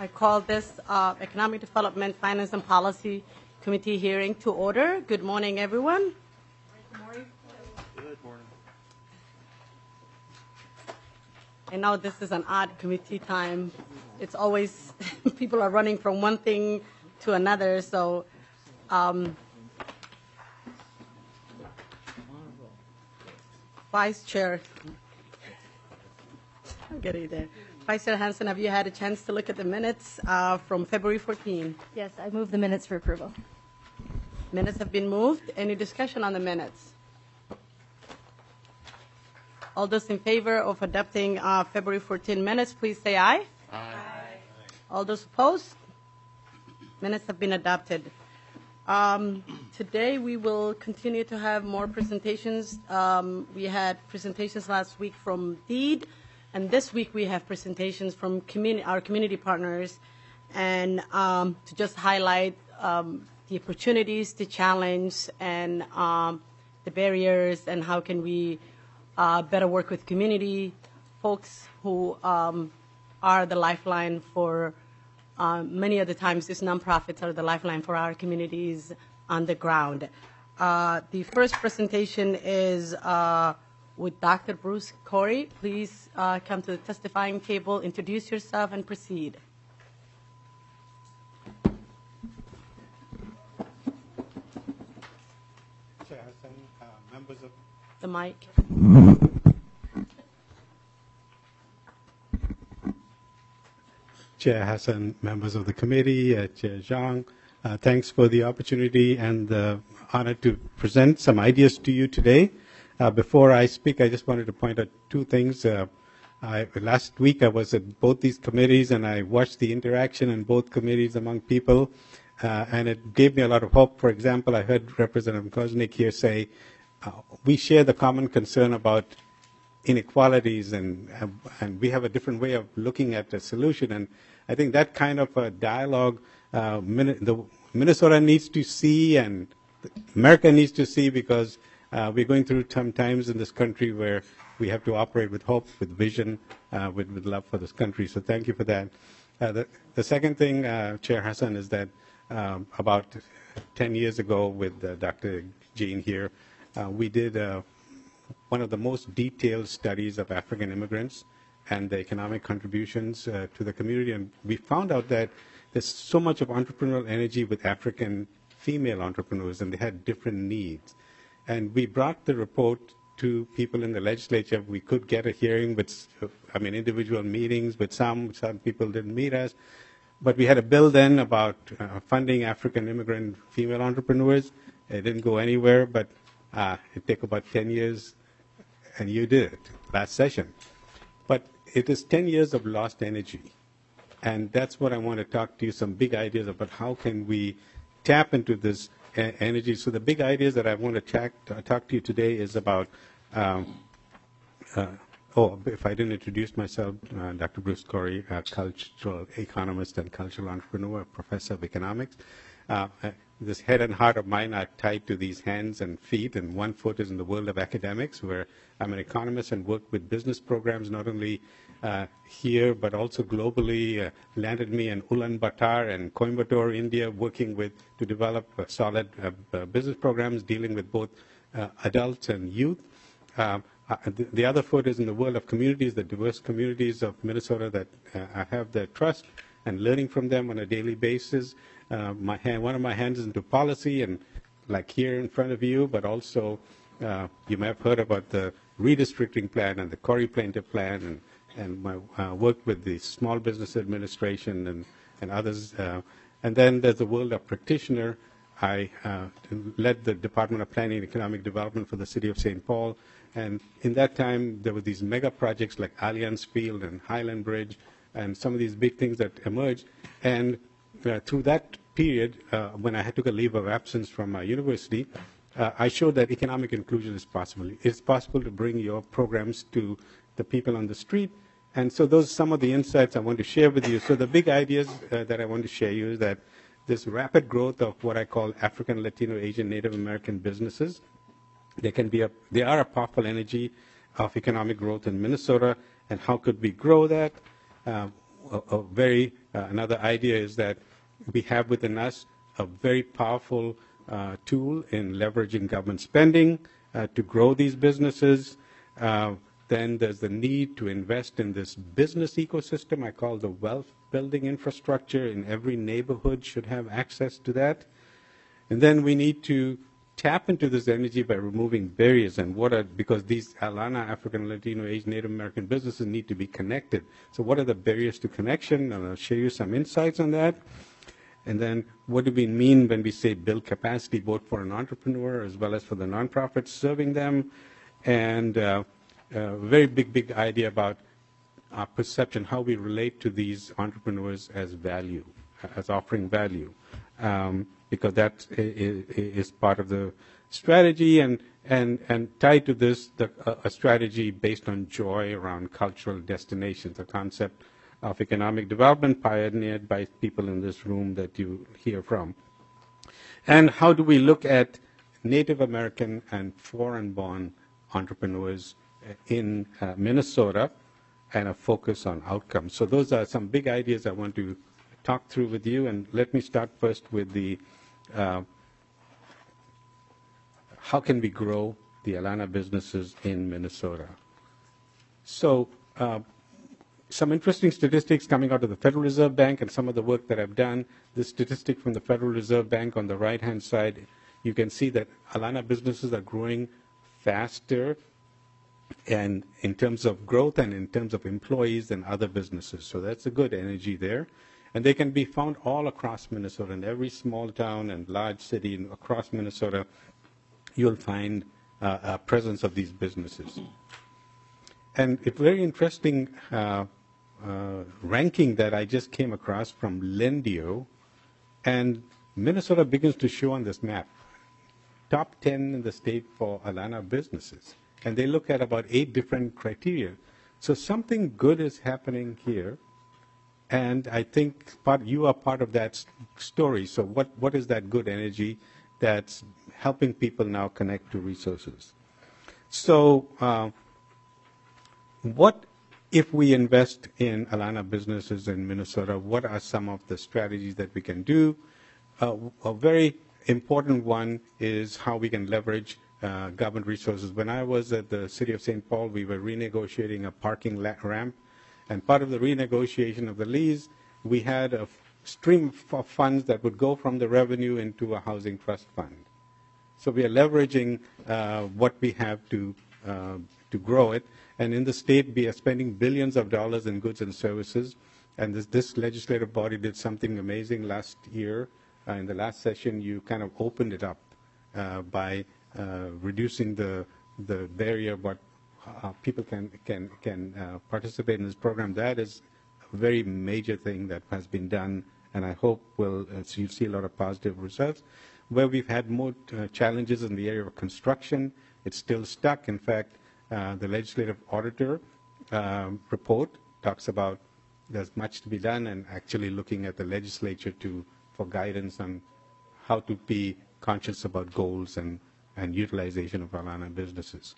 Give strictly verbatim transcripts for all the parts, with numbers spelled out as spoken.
I call this uh, Economic Development, Finance and Policy Committee hearing to order. Good morning, everyone. Good morning. Good morning. I know this is an odd committee time. It's always, people are running from one thing to another, so um, Vice Chair, I'm getting there. Vice Chair Hansen, have you had a chance to look at the minutes uh, from February fourteenth? Yes, I move the minutes for approval. Minutes have been moved. Any discussion on the minutes? All those in favor of adopting uh, February fourteenth minutes, please say aye. Aye. All those opposed? Minutes have been adopted. Um, today we will continue to have more presentations. Um, we had presentations last week from DEED, and this week we have presentations from communi- our community partners, and um, to just highlight um, the opportunities, the challenge, and um, the barriers, and how can we uh, better work with community folks who um, are the lifeline for Uh, many of the times, these nonprofits are the lifeline for our communities on the ground. Uh, the first presentation is uh, with Doctor Bruce Corey. Please uh, come to the testifying table, introduce yourself, and proceed. Chair Hassan, uh, members of The mic. Chair Hassan, members of the committee, uh, Chair Zhang, uh, thanks for the opportunity and the honor to present some ideas to you today. Uh, before I speak, I just wanted to point out two things. Uh, I, last week I was at both these committees and I watched the interaction in both committees among people, uh, and it gave me a lot of hope. For example, I heard Representative Koznick here say, uh, we share the common concern about inequalities, and and we have a different way of looking at the solution. And I think that kind of a dialogue, uh, the Minnesota needs to see, and America needs to see, because uh, we're going through some times in this country where we have to operate with hope, with vision, uh, with, with love for this country. So thank you for that. Uh, the, the second thing, uh, Chair Hassan, is that um, about ten years ago with uh, Doctor Jean here, uh, we did uh, one of the most detailed studies of African immigrants and the economic contributions uh, to the community. And we found out that there's so much of entrepreneurial energy with African female entrepreneurs, and they had different needs. And we brought the report to people in the legislature. We could get a hearing with, I mean, individual meetings with some. Some people didn't meet us. But we had a bill then about uh, funding African immigrant female entrepreneurs. It didn't go anywhere, but uh, it took about ten years, and you did it last session. But it is ten years of lost energy. And that's what I want to talk to you, some big ideas about how can we tap into this uh, energy. So the big ideas that I want to talk, uh, talk to you today is about, um, uh, oh, if I didn't introduce myself, uh, Doctor Bruce Corey, a cultural economist and cultural entrepreneur, professor of economics. Uh, this head and heart of mine are tied to these hands and feet, and one foot is in the world of academics, where I'm an economist and work with business programs, not only uh, here, but also globally. Uh, landed me in Ulaanbaatar and Coimbatore, India, working with to develop uh, solid uh, uh, business programs dealing with both uh, adults and youth. Uh, uh, the, the other foot is in the world of communities, the diverse communities of Minnesota that uh, I have their trust and learning from them on a daily basis. Uh, my hand, one of my hands is into policy, and like here in front of you, but also uh, you may have heard about the redistricting plan and the Corey Plaintiff plan, and, and my uh, work with the Small Business Administration and, and others. Uh, and then there's the world of practitioner. I uh, led the Department of Planning and Economic Development for the city of Saint Paul. And in that time, there were these mega projects like Allianz Field and Highland Bridge and some of these big things that emerged. And Uh, through that period, uh, when I had took a leave of absence from my university, uh, I showed that economic inclusion is possible. It's possible to bring your programs to the people on the street. And so those are some of the insights I want to share with you. So the big ideas uh, that I want to share you is that this rapid growth of what I call African, Latino, Asian, Native American businesses, they can be a, they are a powerful energy of economic growth in Minnesota. And how could we grow that? Uh, a, a very Uh, another idea is that we have within us a very powerful uh, tool in leveraging government spending uh, to grow these businesses. Uh, then there's the need to invest in this business ecosystem. I call the wealth building infrastructure in every neighborhood should have access to that. And then we need to tap into this energy by removing barriers, and what are, because these Alana, African, Latino, Asian, Native American businesses need to be connected. So what are the barriers to connection? And I'll share you some insights on that. And then what do we mean when we say build capacity, both for an entrepreneur as well as for the nonprofits serving them? And uh, a very big, big idea about our perception, how we relate to these entrepreneurs as value, as offering value. Um, because that is, is part of the strategy, and, and, and tied to this, the, uh, a strategy based on joy around cultural destinations, a concept of economic development pioneered by people in this room that you hear from. And how do we look at Native American and foreign-born entrepreneurs in uh, Minnesota, and a focus on outcomes. So those are some big ideas I want to talk through with you, and let me start first with the uh, how can we grow the Alana businesses in Minnesota. So uh, some interesting statistics coming out of the Federal Reserve Bank and some of the work that I've done. This statistic from the Federal Reserve Bank on the right-hand side, you can see that Alana businesses are growing faster and in terms of growth and in terms of employees than other businesses. So that's a good energy there. And they can be found all across Minnesota. In every small town and large city across Minnesota, you'll find uh, a presence of these businesses. And a very interesting uh, uh, ranking that I just came across from Lendio, and Minnesota begins to show on this map. Top ten in the state for Alana businesses. And they look at about eight different criteria. So something good is happening here. And I think part, you are part of that story. So what, what is that good energy that's helping people now connect to resources? So uh, what if we invest in Alana businesses in Minnesota? What are some of the strategies that we can do? Uh, a very important one is how we can leverage uh, government resources. When I was at the city of Saint Paul, we were renegotiating a parking ramp. And part of the renegotiation of the lease, we had a stream of funds that would go from the revenue into a housing trust fund. So we are leveraging uh, what we have to uh, to grow it. And in the state, we are spending billions of dollars in goods and services. And this, this legislative body did something amazing last year. Uh, in the last session, you kind of opened it up uh, by uh, reducing the the barrier, but Uh, people can can can uh, participate in this program. That is a very major thing that has been done, and I hope will uh, so you see a lot of positive results. Where we've had more uh, challenges in the area of construction, it's still stuck. In fact, uh, the legislative auditor um, report talks about there's much to be done, and actually looking at the legislature to for guidance on how to be conscious about goals and and utilization of Alana businesses.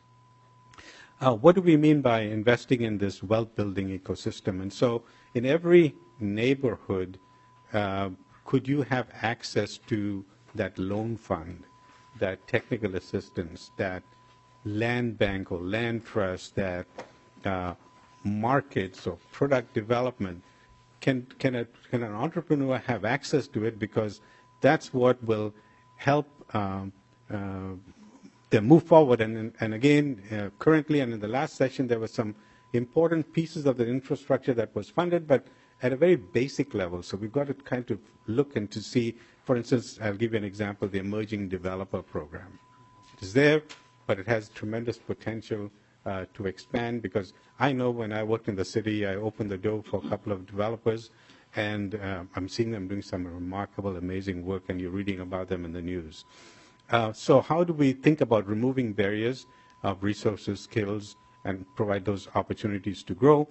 Uh, what do we mean by investing in this wealth-building ecosystem? And so in every neighborhood, uh, could you have access to that loan fund, that technical assistance, that land bank or land trust, that uh, markets or product development? Can, can, a, can an entrepreneur have access to it? Because that's what will help um, uh, they move forward. And, and again, uh, currently and in the last session, there were some important pieces of the infrastructure that was funded, but at a very basic level. So we've got to kind of look and to see, for instance, I'll give you an example, the Emerging Developer Program. It is there, but it has tremendous potential uh, to expand, because I know when I worked in the city, I opened the door for a couple of developers, and uh, I'm seeing them doing some remarkable, amazing work, and you're reading about them in the news. Uh, so how do we think about removing barriers of resources, skills, and provide those opportunities to grow?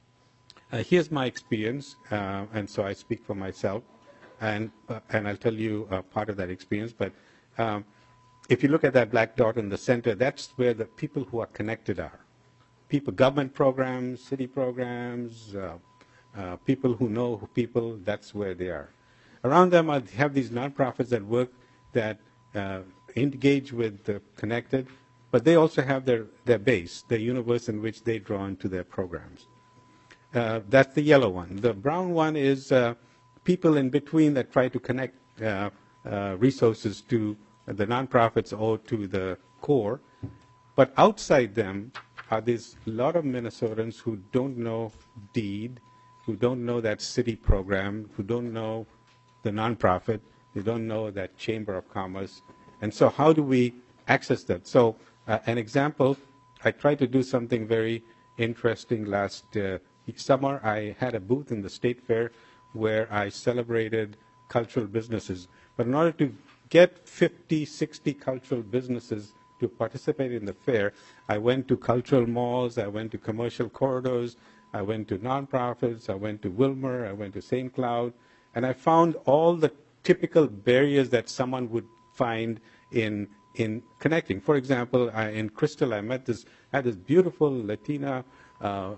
Uh, here's my experience, uh, and so I speak for myself, and, uh, and I'll tell you uh, part of that experience. But um, if you look at that black dot in the center, that's where the people who are connected are. People, government programs, city programs, uh, uh, people who know who people, that's where they are. Around them, I have these nonprofits that work, that uh, engage with the connected, but they also have their, their base, the universe in which they draw into their programs. Uh, that's the yellow one. The brown one is uh, people in between that try to connect uh, uh, resources to the nonprofits or to the core. But outside them are these lot of Minnesotans who don't know DEED, who don't know that city program, who don't know the nonprofit, they don't know that Chamber of Commerce. And so how do we access that? So uh, an example, I tried to do something very interesting last uh, summer. I had a booth in the State Fair where I celebrated cultural businesses. But in order to get fifty, sixty cultural businesses to participate in the fair, I went to cultural malls, I went to commercial corridors, I went to nonprofits, I went to Wilmer, I went to Saint Cloud, and I found all the typical barriers that someone would find in in connecting. For example, I, in Crystal, I met this, I had this beautiful Latina uh, uh,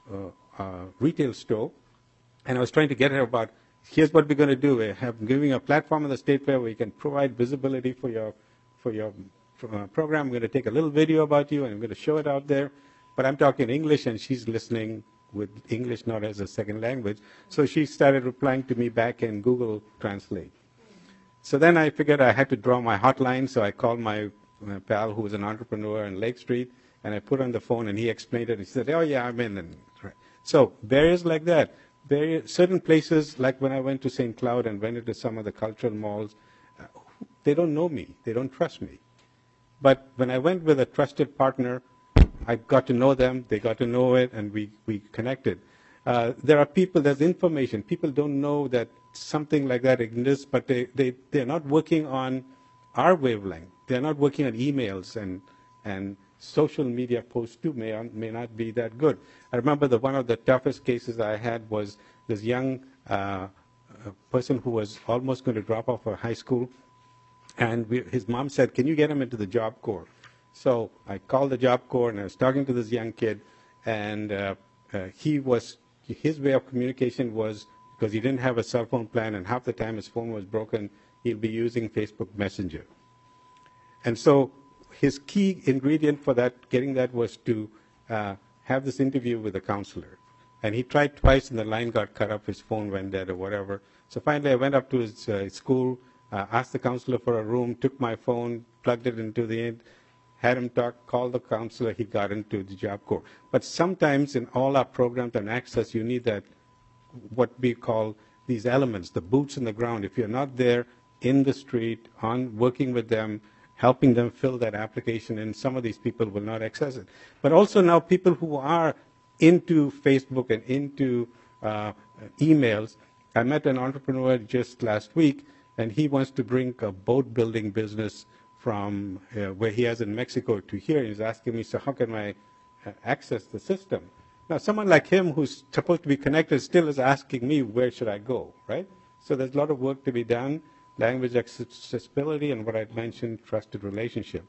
uh, retail store, and I was trying to get her about, here's what we're going to do. We have giving a platform in the State Fair where you can provide visibility for your for your uh, program. I'm going to take a little video about you, and I'm going to show it out there. But I'm talking English, and she's listening with English not as a second language. So she started replying to me back in Google Translate. So then I figured I had to draw my hotline, so I called my, my pal who was an entrepreneur in Lake Street, and I put on the phone, and he explained it. He said, oh, yeah, I'm in. And, right. So barriers like that. Barrier, certain places, like when I went to Saint Cloud and went into some of the cultural malls, uh, they don't know me. They don't trust me. But when I went with a trusted partner, I got to know them, they got to know it, and we, we connected. Uh, there are people, there's information. People don't know that something like that exists, but they, they, they're not working on our wavelength. They're not working on emails, and, and social media posts too may, may not be that good. I remember that one of the toughest cases I had was this young uh, person who was almost going to drop off of high school, and we, his mom said, can you get him into the Job Corps? So I called the Job Corps, and I was talking to this young kid, and uh, uh, he was, his way of communication was, because he didn't have a cell phone plan, and half the time his phone was broken, he'll be using Facebook Messenger. And so his key ingredient for that, getting that, was to uh, have this interview with a counselor. And he tried twice, and the line got cut off, his phone went dead or whatever. So finally I went up to his uh, school, uh, asked the counselor for a room, took my phone, plugged it into the end, had him talk, called the counselor, he got into the Job Corps. But sometimes in all our programs and access, you need that, what we call these elements, the boots in the ground. If you're not there in the street, on working with them, helping them fill that application, and some of these people will not access it. But also now people who are into Facebook and into uh, emails. I met an entrepreneur just last week, and he wants to bring a boat building business from uh, where he has in Mexico to here. He's asking me, so how can I uh, access the system? Now, someone like him who's supposed to be connected still is asking me, where should I go, right? So there's a lot of work to be done, language accessibility, and what I mentioned, trusted relationship.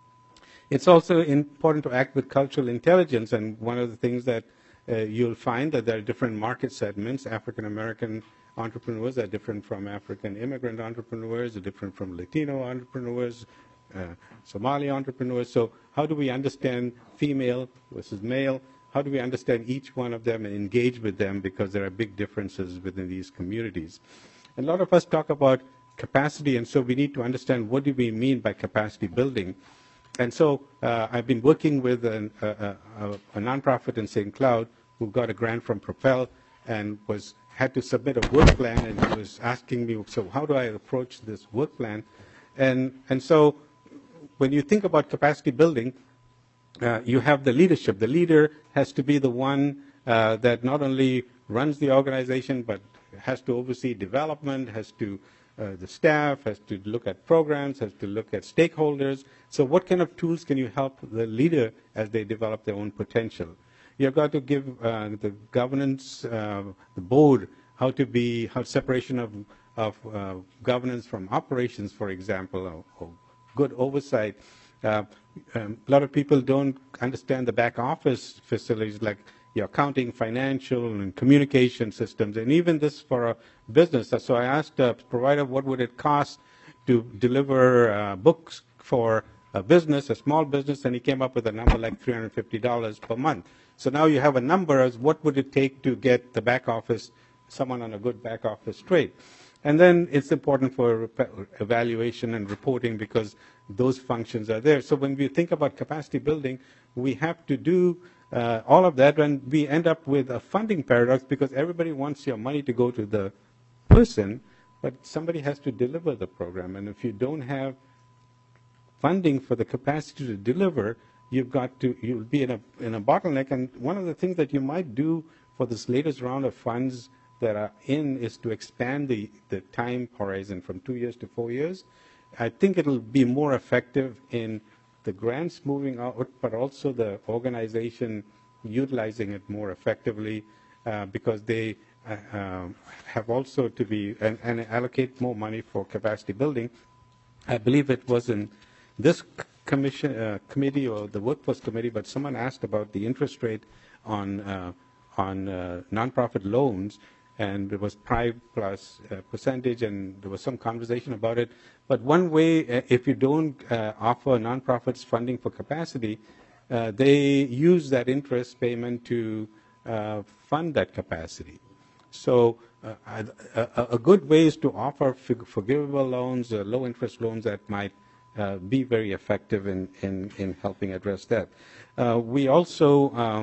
It's also important to act with cultural intelligence, and one of the things that uh, you'll find that there are different market segments. African-American entrepreneurs are different from African immigrant entrepreneurs, are different from Latino entrepreneurs, uh, Somali entrepreneurs. So how do we understand female versus male? How do we understand each one of them and engage with them, because there are big differences within these communities? And a lot of us talk about capacity, and so we need to understand what do we mean by capacity building. And so uh, I've been working with an, a, a, a nonprofit in Saint Cloud who got a grant from Propel and was had to submit a work plan, and he was asking me, so how do I approach this work plan? And, and so when you think about capacity building, uh, you have the leadership. The leader has to be the one uh, that not only runs the organization, but has to oversee development, has to Uh, the staff, has to look at programs, has to look at stakeholders. So what kind of tools can you help the leader as they develop their own potential? You've got to give uh, the governance, uh, the board, how to be, how separation of, of uh, governance from operations, for example, or, or good oversight. Uh, um, a lot of people don't understand the back office facilities, like your accounting, financial, and communication systems, and even this for a business. So I asked the provider, what would it cost to deliver uh, books for a business, a small business, and he came up with a number like three hundred fifty dollars per month. So now you have a number as what would it take to get the back office, someone on a good back office straight. And then it's important for evaluation and reporting because those functions are there. So when we think about capacity building, we have to do uh, all of that, and we end up with a funding paradox because everybody wants your money to go to the person, but somebody has to deliver the program. And if you don't have funding for the capacity to deliver, you've got to, you'll be in a, in a bottleneck. And one of the things that you might do for this latest round of funds that are in is to expand the, the time horizon from two years to four years. I think it'll be more effective in the grants moving out, but also the organization utilizing it more effectively uh, because they uh, um, have also to be, and, and allocate more money for capacity building. I believe it was in this commission, uh, committee or the workforce committee, but someone asked about the interest rate on, uh, on uh, nonprofit loans, and it was prime plus uh, percentage, and there was some conversation about it. But one way, uh, if you don't uh, offer nonprofits funding for capacity, uh, they use that interest payment to uh, fund that capacity. So uh, a, a good way is to offer forgivable loans, uh, low interest loans that might uh, be very effective in, in, in helping address that. Uh, we also uh,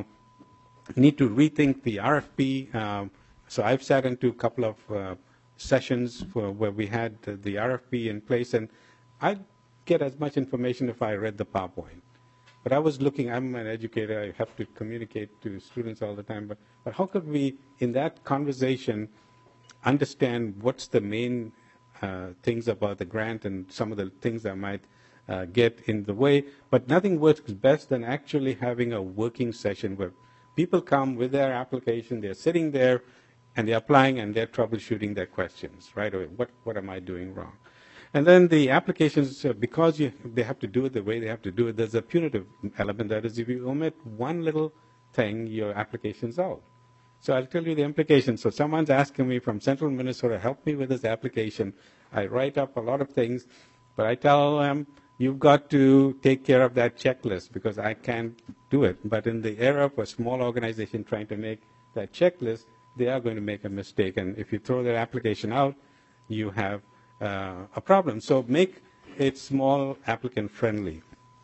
need to rethink the R F P. Uh, So I've sat into a couple of uh, sessions for where we had uh, the R F P in place, and I'd get as much information if I read the PowerPoint. But I was looking, I'm an educator, I have to communicate to students all the time, but, but how could we, in that conversation, understand what's the main uh, things about the grant and some of the things that might uh, get in the way. But nothing works best than actually having a working session where people come with their application, they're sitting there, and they're applying and they're troubleshooting their questions right away. What, what am I doing wrong? And then the applications, uh, because you, they have to do it the way they have to do it, there's a punitive element. That is, if you omit one little thing, your application's out. So I'll tell you the implications. So someone's asking me from central Minnesota, help me with this application. I write up a lot of things, but I tell them, you've got to take care of that checklist because I can't do it. But in the era of a small organization trying to make that checklist, they are going to make a mistake. And if you throw their application out, you have uh, a problem. So make it small, applicant friendly.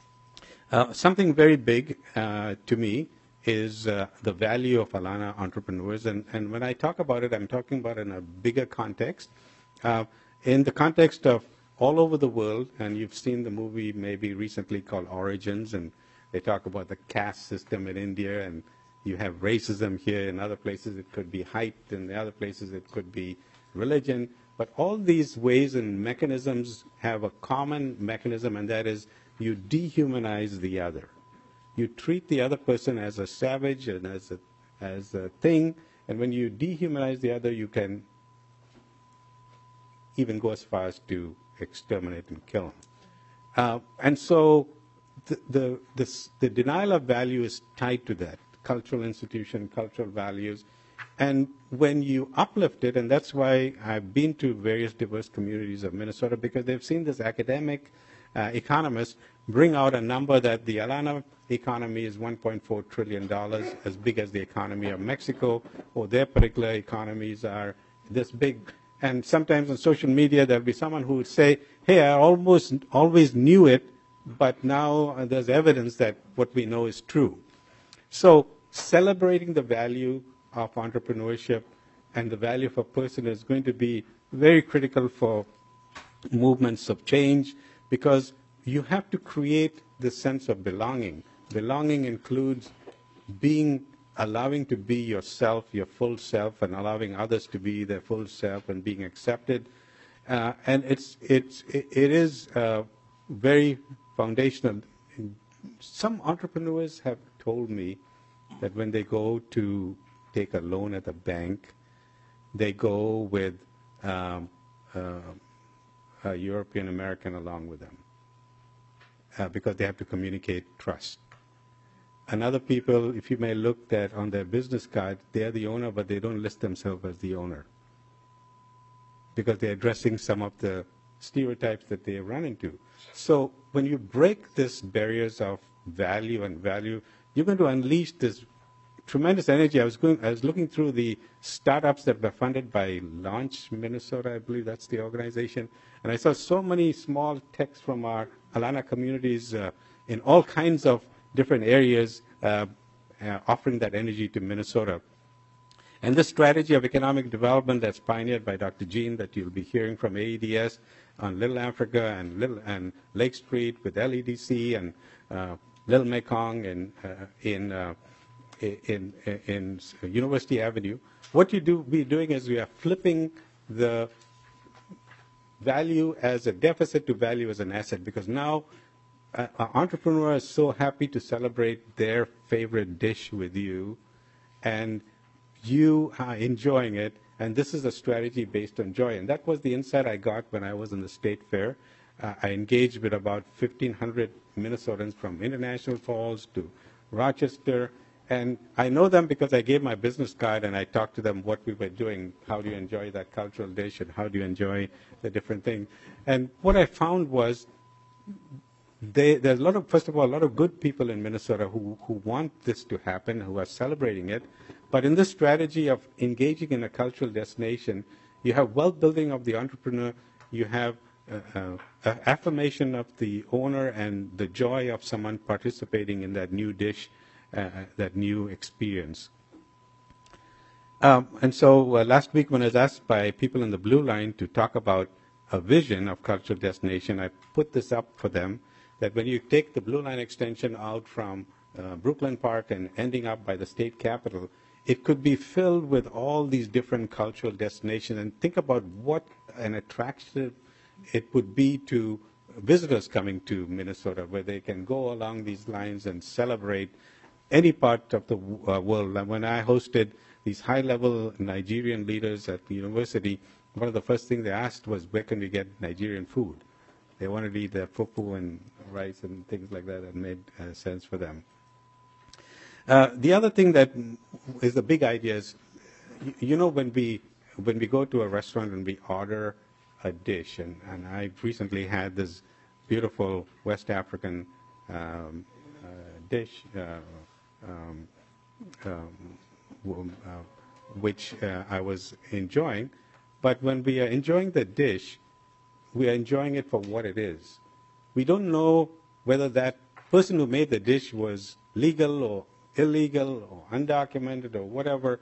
Uh, something very big uh, to me is uh, the value of Alana entrepreneurs. And, and when I talk about it, I'm talking about in a bigger context. Uh, in the context of all over the world, and you've seen the movie maybe recently called Origins, and they talk about the caste system in India, and you have racism here. In other places it could be height, in the other places it could be religion. But all these ways and mechanisms have a common mechanism, and that is you dehumanize the other. You treat the other person as a savage and as a, as a thing, and when you dehumanize the other, you can even go as far as to exterminate and kill them. Uh, and so the, the, this, the denial of value is tied to that, cultural institution, cultural values. And when you uplift it, and that's why I've been to various diverse communities of Minnesota, because they've seen this academic uh, economist bring out a number that the Alana economy is one point four trillion dollars, as big as the economy of Mexico, or their particular economies are this big. And sometimes on social media, there'll be someone who would say, hey, I almost always knew it, but now there's evidence that what we know is true. So celebrating the value of entrepreneurship and the value of a person is going to be very critical for movements of change, because you have to create this sense of belonging. Belonging includes being, allowing to be yourself, your full self, and allowing others to be their full self and being accepted. Uh, and it's, it's, it, it is uh, very foundational. Some entrepreneurs have told me that when they go to take a loan at the bank, they go with um, uh, a European American along with them uh, because they have to communicate trust. And other people, if you may look that on their business card, they're the owner, but they don't list themselves as the owner because they're addressing some of the stereotypes that they run into. So when you break these barriers of value and value, you're going to unleash this tremendous energy. I was going, I was looking through the startups that were funded by Launch Minnesota, I believe that's the organization, and I saw so many small techs from our Alana communities uh, in all kinds of different areas uh, uh, offering that energy to Minnesota. And this strategy of economic development that's pioneered by Doctor Jean that you'll be hearing from A E D S on Little Africa and, Little, and Lake Street with L E D C and uh, Little Mekong and uh, in, uh, in, in, in University Avenue, what you do be doing is we are flipping the value as a deficit to value as an asset, because now uh, an entrepreneur is so happy to celebrate their favorite dish with you, and you are enjoying it, and this is a strategy based on joy. And that was the insight I got when I was in the state fair. Uh, I engaged with about fifteen hundred Minnesotans from International Falls to Rochester, and I know them because I gave my business card and I talked to them what we were doing, how do you enjoy that cultural dish and how do you enjoy the different things. And what I found was they, there's a lot of, first of all, a lot of good people in Minnesota who, who want this to happen, who are celebrating it. But in this strategy of engaging in a cultural destination, you have wealth building of the entrepreneur, you have uh, uh, affirmation of the owner and the joy of someone participating in that new dish, uh, that new experience. Um, and so uh, last week when I was asked by people in the Blue Line to talk about a vision of cultural destination, I put this up for them, that when you take the Blue Line extension out from uh, Brooklyn Park and ending up by the state capitol, it could be filled with all these different cultural destinations, and think about what an attraction it would be to visitors coming to Minnesota, where they can go along these lines and celebrate any part of the uh, world. And when I hosted these high-level Nigerian leaders at the university, one of the first things they asked was, where can we get Nigerian food? They wanted to eat their fufu and rice and things like that. That made uh, sense for them. Uh, the other thing that is the big idea is, you, you know, when we when we go to a restaurant and we order a dish, and, and I recently had this beautiful West African um, uh, dish, uh, um, um, uh, which uh, I was enjoying. But when we are enjoying the dish, we are enjoying it for what it is. We don't know whether that person who made the dish was legal or illegal or undocumented or whatever.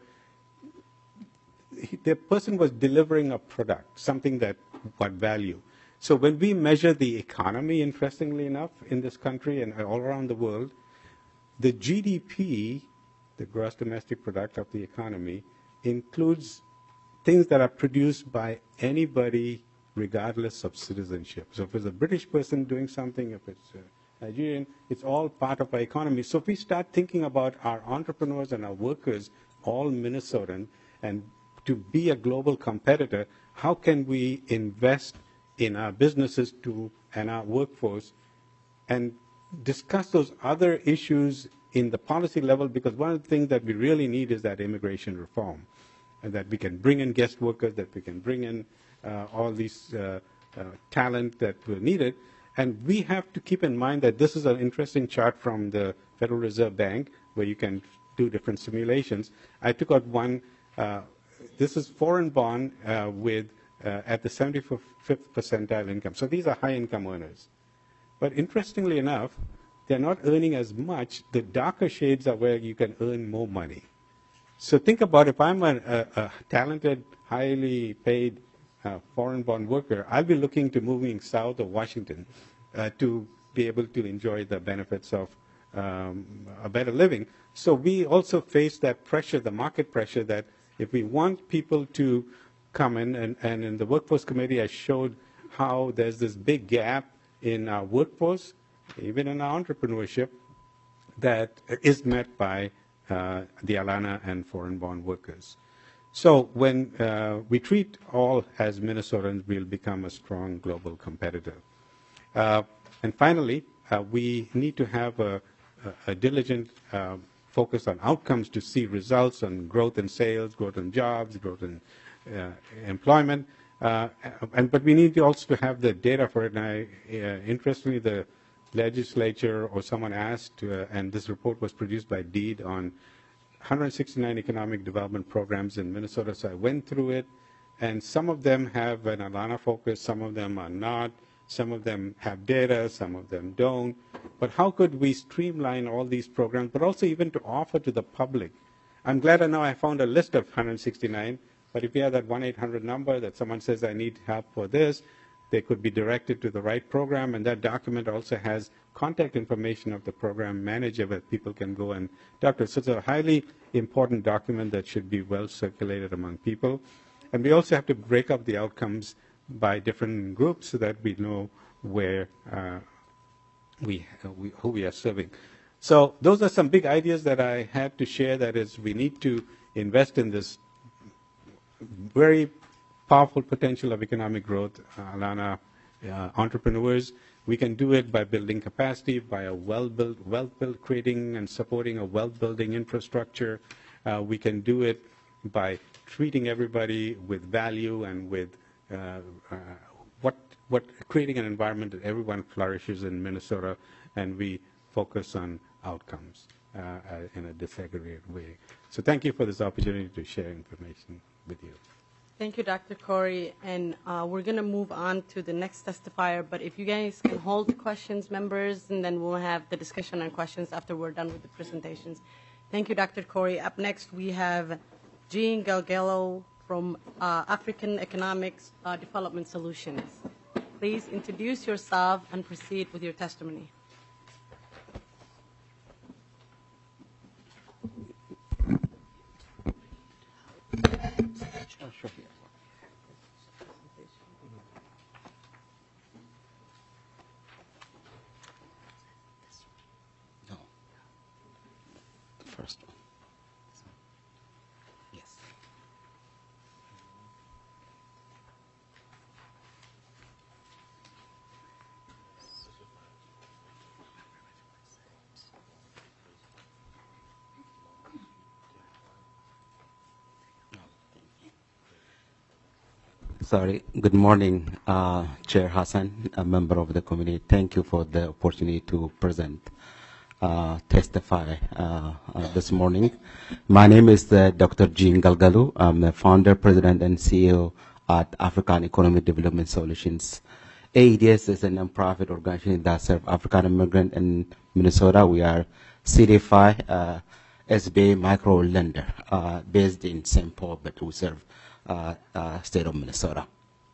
The person was delivering a product, something that what value. So when we measure the economy, interestingly enough, in this country and all around the world, the G D P, the gross domestic product of the economy, includes things that are produced by anybody regardless of citizenship. So if it's a British person doing something, if it's a Nigerian, it's all part of our economy. So if we start thinking about our entrepreneurs and our workers, all Minnesotan, and to be a global competitor, how can we invest in our businesses to and our workforce and discuss those other issues in the policy level? Because one of the things that we really need is that immigration reform, and that we can bring in guest workers, that we can bring in uh, all these uh, uh, talent that were needed. And we have to keep in mind that this is an interesting chart from the Federal Reserve Bank, where you can do different simulations. I took out one. Uh, this is foreign bond uh, with uh, at the seventy-fifth percentile income. So these are high-income earners. But interestingly enough, they're not earning as much. The darker shades are where you can earn more money. So think about, if I'm a, a, a talented, highly paid uh, foreign bond worker, I'll be looking to moving south of Washington uh, to be able to enjoy the benefits of um, a better living. So we also face that pressure, the market pressure, that if we want people to come in, and, and in the workforce committee I showed how there's this big gap in our workforce, even in our entrepreneurship, that is met by Uh, the Alana and foreign bond workers. So when uh, we treat all as Minnesotans, we'll become a strong global competitor. Uh, and finally, uh, we need to have a, a, a diligent uh, focus on outcomes to see results on growth in sales, growth in jobs, growth in uh, employment. Uh, and but we need to also to have the data for it. And I, uh, interestingly, the legislature or someone asked, uh, and this report was produced by DEED on one hundred sixty-nine economic development programs in Minnesota. So I went through it, and some of them have an Alana focus, some of them are not, some of them have data, some of them don't. But how could we streamline all these programs, but also even to offer to the public? I'm glad I know I found a list of one hundred sixty-nine, but if you have that one eight hundred number that someone says I need help for this, they could be directed to the right program, and that document also has contact information of the program manager where people can go and talk to. So it's a highly important document that should be well circulated among people. And we also have to break up the outcomes by different groups so that we know where uh, we, uh, we who we are serving. So those are some big ideas that I had to share. That is, we need to invest in this very powerful potential of economic growth, uh, Alana, uh, entrepreneurs. We can do it by building capacity, by a well-built, well-built, creating and supporting a well-building infrastructure. Uh, we can do it by treating everybody with value and with uh, uh, what, what, creating an environment that everyone flourishes in Minnesota, and we focus on outcomes uh, uh, in a disaggregated way. So thank you for this opportunity to share information with you. Thank you, Doctor Corey. And uh, we're going to move on to the next testifier. But if you guys can hold the questions, members, and then we'll have the discussion on questions after we're done with the presentations. Thank you, Doctor Corey. Up next, we have Jean Galgello from uh, African Economics uh, Development Solutions. Please introduce yourself and proceed with your testimony. No. The first one. Yes. Sorry. Good morning, uh, Chair Hassan, a member of the committee. Thank you for the opportunity to present, uh, testify uh, uh, this morning. My name is uh, Doctor Jean Galgello. I'm the founder, president, and C E O at African Economic Development Solutions. A E D S is a nonprofit organization that serves African immigrants in Minnesota. We are certified uh, S B A micro lender uh, based in Saint Paul, but we serve Uh, uh, state of Minnesota.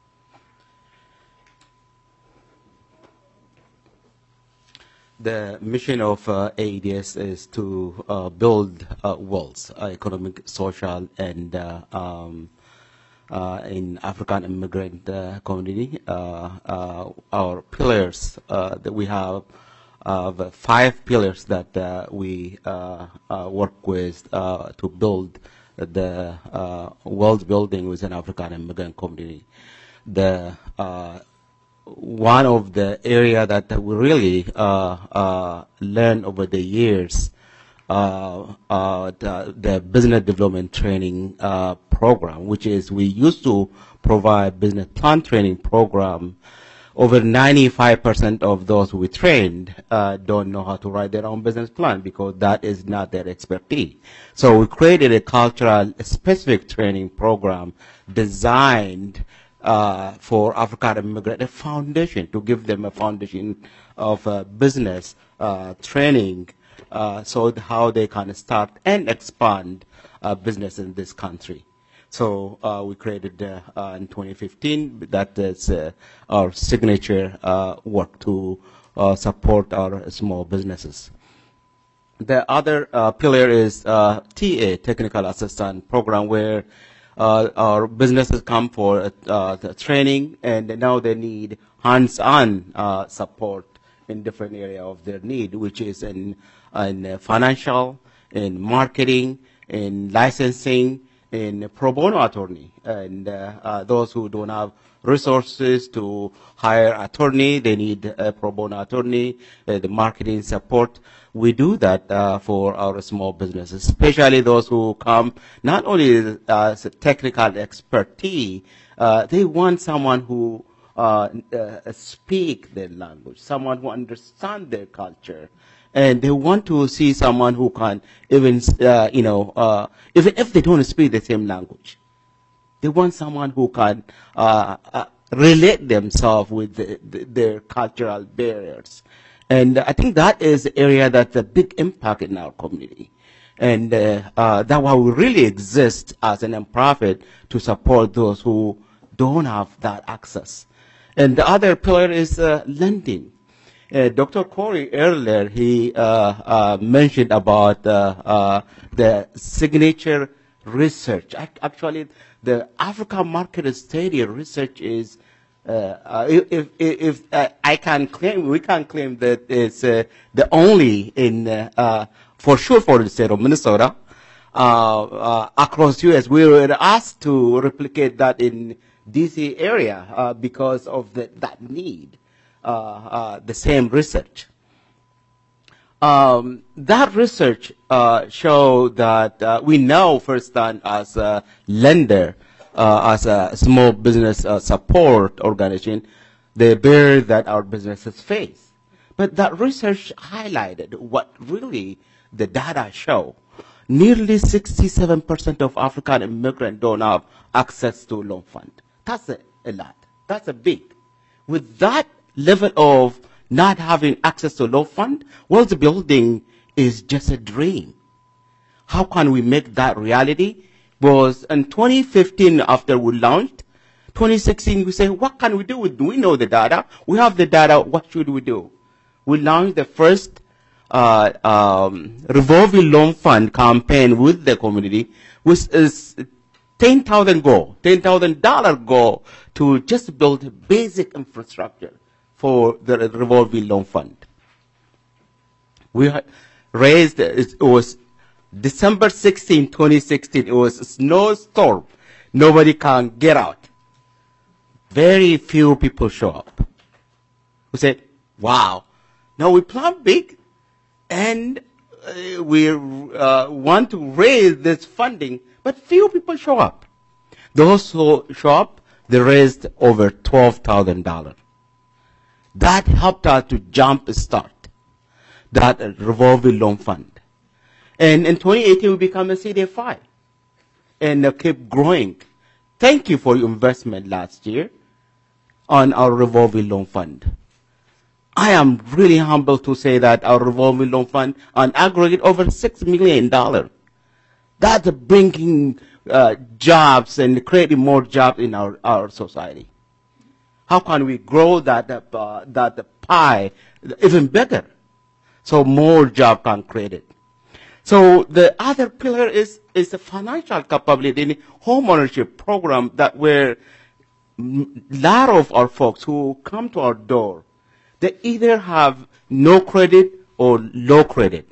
The mission of uh, A E D S is to uh, build uh, wealth, uh, economic, social, and uh, um, uh, in African immigrant uh, community. Uh, uh, our pillars uh, that we have, uh, the five pillars that uh, we uh, uh, work with uh, to build the uh, wealth building within African immigrant community. The uh, one of the area that we really uh, uh, learned over the years, uh, uh, the, the business development training uh, program, which is we used to provide business plan training program. Over ninety-five percent of those we trained uh, don't know how to write their own business plan because that is not their expertise. So we created a cultural specific training program designed uh, for African immigrants, a foundation to give them a foundation of uh, business uh, training uh, so how they can start and expand uh, business in this country. So uh, we created uh, uh, in twenty fifteen, that is uh, our signature uh, work to uh, support our small businesses. The other uh, pillar is uh, T A, Technical Assistant Program, where uh, our businesses come for uh, the training, and now they need hands-on uh, support in different areas of their need, which is in, in financial, in marketing, in licensing, in pro bono attorney, and uh, uh, those who don't have resources to hire attorney, they need a pro bono attorney, uh, the marketing support. we do that uh, for our small businesses, especially those who come not only as a technical expertise, uh, they want someone who uh, uh, speak their language, someone who understands their culture, and they want to see someone who can even, uh, you know, uh, even if they don't speak the same language, they want someone who can uh, uh, relate themselves with the, the, their cultural barriers. And I think that is the area that's a big impact in our community. And uh, uh, that's why we really exist as a nonprofit to support those who don't have that access. And the other pillar is uh, lending. Uh, Doctor Corey earlier, he uh, uh, mentioned about uh, uh, the signature research. Actually, the African market study research is Uh, uh, if if, if uh, I can claim, we can claim that it's uh, the only in, uh, uh, for sure for the state of Minnesota, uh, uh, across U S We were asked to replicate that in D C area uh, because of the, that need, uh, uh, the same research. Um, that research uh, showed that uh, we know firsthand as a lender, Uh, as a small business uh, support organization, the barrier that our businesses face. But that research highlighted what really the data show. Nearly sixty-seven percent of African immigrants don't have access to loan fund. That's a, a lot. That's a big. With that level of not having access to loan fund, wealth building is just a dream. How can we make that reality? Was in twenty fifteen, after we launched, twenty sixteen, we say, what can we do? We know the data. We have the data. What should we do? We launched the first uh, um, revolving loan fund campaign with the community, which is ten thousand goal, ten thousand dollars goal to just build basic infrastructure for the revolving loan fund. We raised, it was December sixteenth, twenty sixteen, it was a snowstorm. Nobody can get out. Very few people show up. We said, wow. Now we plan big, and uh, we uh, want to raise this funding, but few people show up. Those who show up, they raised over twelve thousand dollars. That helped us to jump start that revolving loan fund. And in twenty eighteen, we became a C D F I and uh, kept growing. Thank you for your investment last year on our revolving loan fund. I am really humbled to say that our revolving loan fund on aggregate over six million dollars. That's bringing uh, jobs and creating more jobs in our, our society. How can we grow that, uh, that pie even bigger so more jobs can create it? So the other pillar is, is the financial capability in home ownership program that where a lot of our folks who come to our door, they either have no credit or low credit.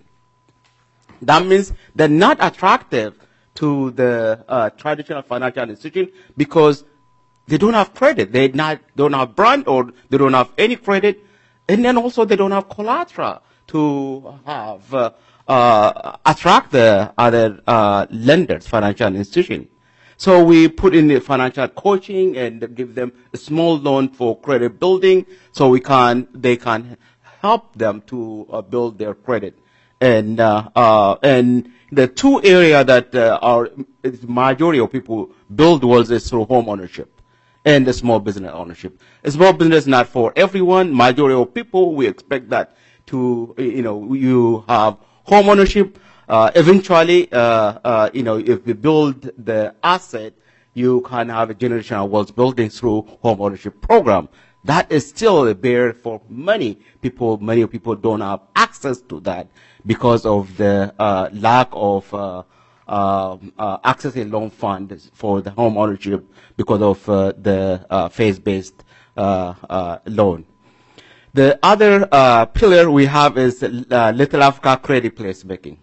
That means they're not attractive to the uh, traditional financial institution because they don't have credit. They not don't have brand or they don't have any credit, and then also they don't have collateral to have uh, uh, attract the other uh, lenders, financial institution. So we put in the financial coaching and give them a small loan for credit building, so we can they can help them to uh, build their credit. And uh, uh, and the two areas that uh, are the majority of people build wealth is through home ownership and the small business ownership. A small business is not for everyone. Majority of people, we expect that to, you know, you have home ownership. Uh, eventually, uh, uh, you know, if you build the asset, you can have a generational wealth building through home ownership program. That is still a barrier for many people. Many people don't have access to that because of the uh, lack of uh, uh, uh, accessing loan funds for the home ownership because of uh, the uh, phase-based uh, uh, loan. The other uh, pillar we have is uh, Little Africa credit placemaking.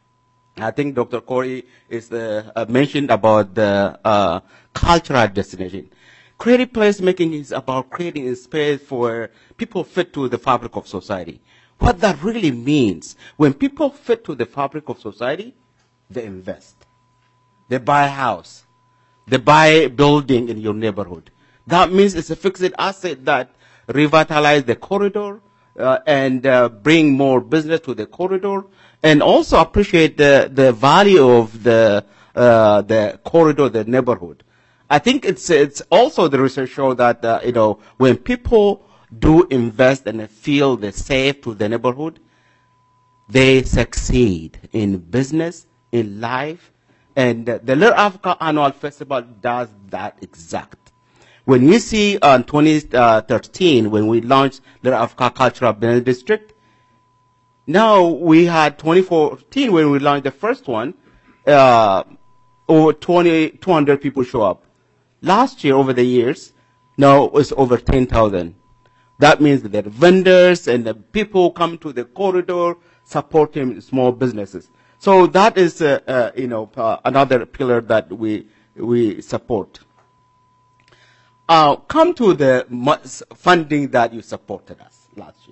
I think Doctor Corey is uh, uh, mentioned about the uh, cultural destination. Credit placemaking is about creating a space for people fit to the fabric of society. What that really means, when people fit to the fabric of society, they invest. They buy a house. They buy a building in your neighborhood. That means it's a fixed asset that revitalize the corridor uh, and uh, bring more business to the corridor, and also appreciate the, the value of the uh, the corridor, the neighborhood. I think it's it's also the research show that uh, you know when people do invest and feel the safe to the neighborhood, they succeed in business, in life, and uh, the Little Africa Annual Festival does that exact. When you see on twenty thirteen, when we launched Little Africa Cultural Business District, now we had twenty fourteen when we launched the first one, uh, over twenty, two hundred people show up. Last year, over the years, now it was over ten thousand. That means that the vendors and the people come to the corridor supporting small businesses. So that is, uh, uh, you know, uh, another pillar that we we support. Uh, come to the funding that you supported us last year.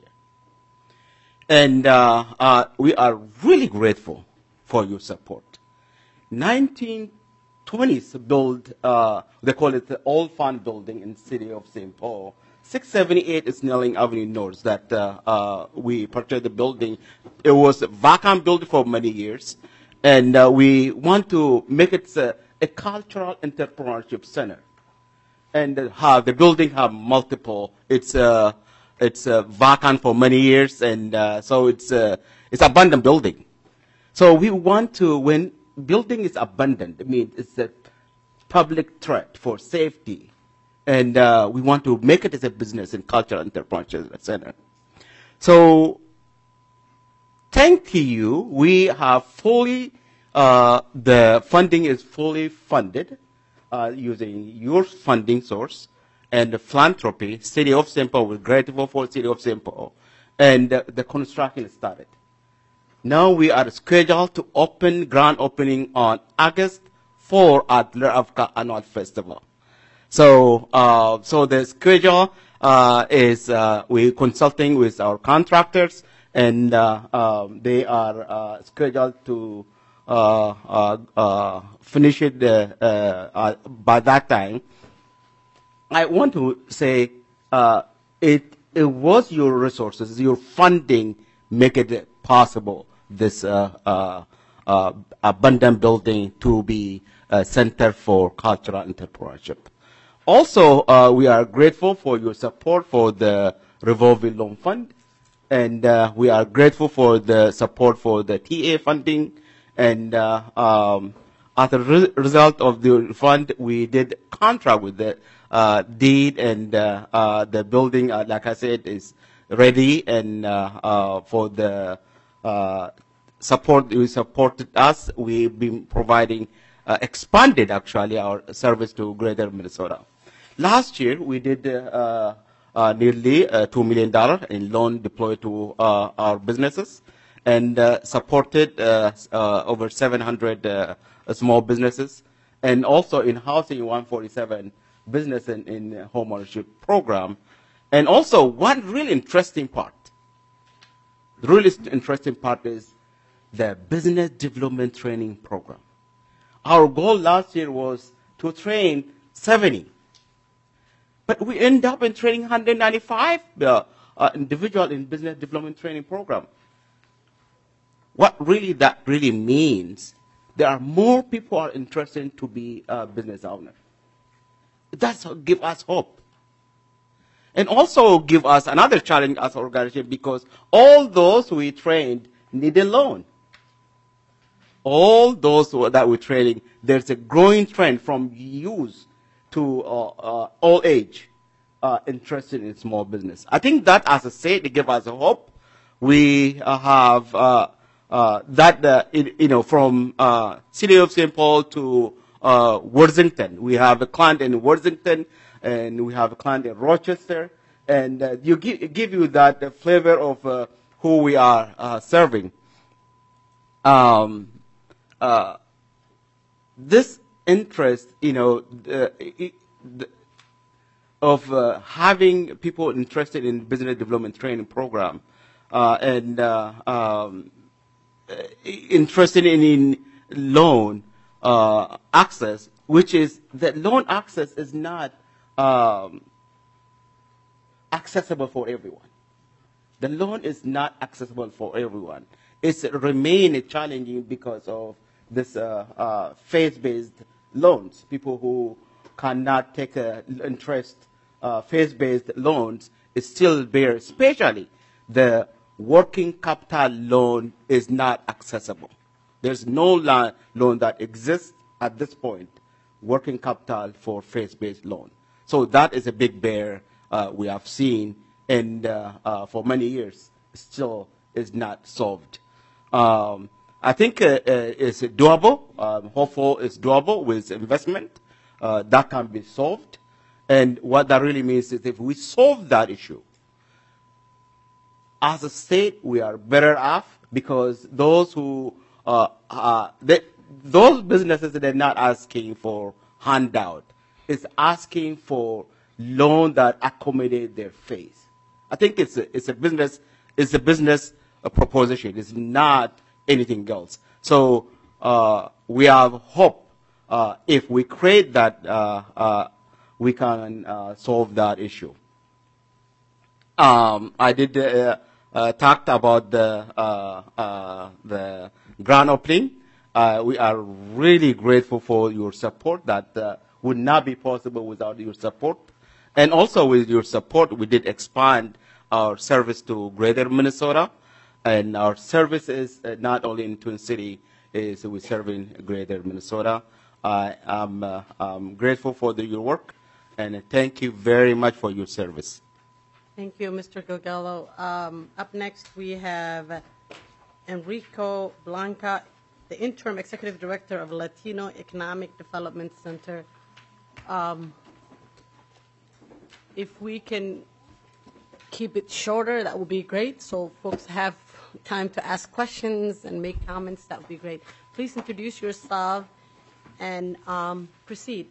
And uh, uh, we are really grateful for your support. nineteen twenties build, uh, they call it the Old Fund Building in the city of Saint Paul. six seventy-eight is Snelling Avenue North that uh, uh, we purchased the building. It was a vacant building for many years. And uh, we want to make it a, a cultural entrepreneurship center. And have the building have multiple. It's uh, it's uh, vacant for many years, and uh, so it's uh, it's abandoned building. So we want to, when building is abandoned, I mean it's a public threat for safety, and uh, we want to make it as a business and cultural entrepreneurship center. So thank you. We have fully uh, the funding is fully funded. Uh, using your funding source and the philanthropy, City of Saint Paul, we're grateful for City of Saint Paul, and uh, the construction started. Now we are scheduled to open, grand opening on August fourth at Little Africa Annual Festival. So, uh, so the schedule uh, is uh, we're consulting with our contractors, and uh, um, they are uh, scheduled to Uh, uh, uh, finish it uh, uh, by that time. I want to say uh, it, it was your resources, your funding, make it possible, this uh, uh, uh, abundant building to be a center for cultural entrepreneurship. Also, uh, we are grateful for your support for the revolving loan fund, and uh, we are grateful for the support for the T A funding. And uh, um, as a re result of the fund, we did contract with the uh, deed, and uh, uh, the building, uh, like I said, is ready. And uh, uh, for the uh, support, you supported us. We've been providing, uh, expanded actually our service to Greater Minnesota. Last year, we did uh, uh, nearly uh, two million dollars in loan deployed to uh, our businesses, and uh, supported uh, uh, over seven hundred uh, small businesses, and also in housing one forty-seven business in, in home ownership program. And also one really interesting part, the really interesting part is the business development training program. Our goal last year was to train seventy, but we end up in training one hundred ninety-five uh, uh, individuals in business development training program. What really that really means, there are more people are interested to be a business owner. That's give us hope. And also give us another challenge as an organization, because all those we trained need a loan. All those that we're training, there's a growing trend from youth to uh, uh, old age uh, interested in small business. I think that, as I said, it gives us a hope. We uh, have uh, Uh, that, uh, it, you know, from uh, City of Saint Paul to uh, Worthington. We have a client in Worthington, and we have a client in Rochester. And uh, you give, give you that uh, flavor of uh, who we are uh, serving. Um, uh, this interest, you know, uh, it, the, of uh, having people interested in business development training program uh, and uh, um, interested in, in loan uh, access, which is that loan access is not um, accessible for everyone. The loan is not accessible for everyone. It's remain challenging because of this uh, uh, faith-based loans. People who cannot take uh, interest uh, faith-based loans is still bear, especially the working capital loan is not accessible. There's no la- loan that exists at this point, working capital for faith-based loan. So that is a big bear uh, we have seen, and uh, uh, for many years still is not solved. Um, I think uh, uh, it's doable. Um, hopeful it's doable with investment. Uh, that can be solved. And what that really means is if we solve that issue, as a state, we are better off because those who, uh, uh, they, those businesses that are not asking for handout, is asking for loan that accommodate their faith. I think it's a, it's a business, it's a business uh, proposition. It's not anything else. So uh, we have hope uh, if we create that, uh, uh, we can uh, solve that issue. Um, I did uh, uh, talked about the uh, uh, the grand opening. Uh, we are really grateful for your support. That uh, would not be possible without your support. And also with your support, we did expand our service to Greater Minnesota, and our service is uh, not only in Twin City, is we serve in Greater Minnesota. I am uh, I'm grateful for the, your work, and thank you very much for your service. Thank you, Mister Gilgello. Um, up next, we have Enrico Blanca, the Interim Executive Director of Latino Economic Development Center. Um, if we can keep it shorter, that would be great, so folks have time to ask questions and make comments. That would be great. Please introduce yourself and um, proceed.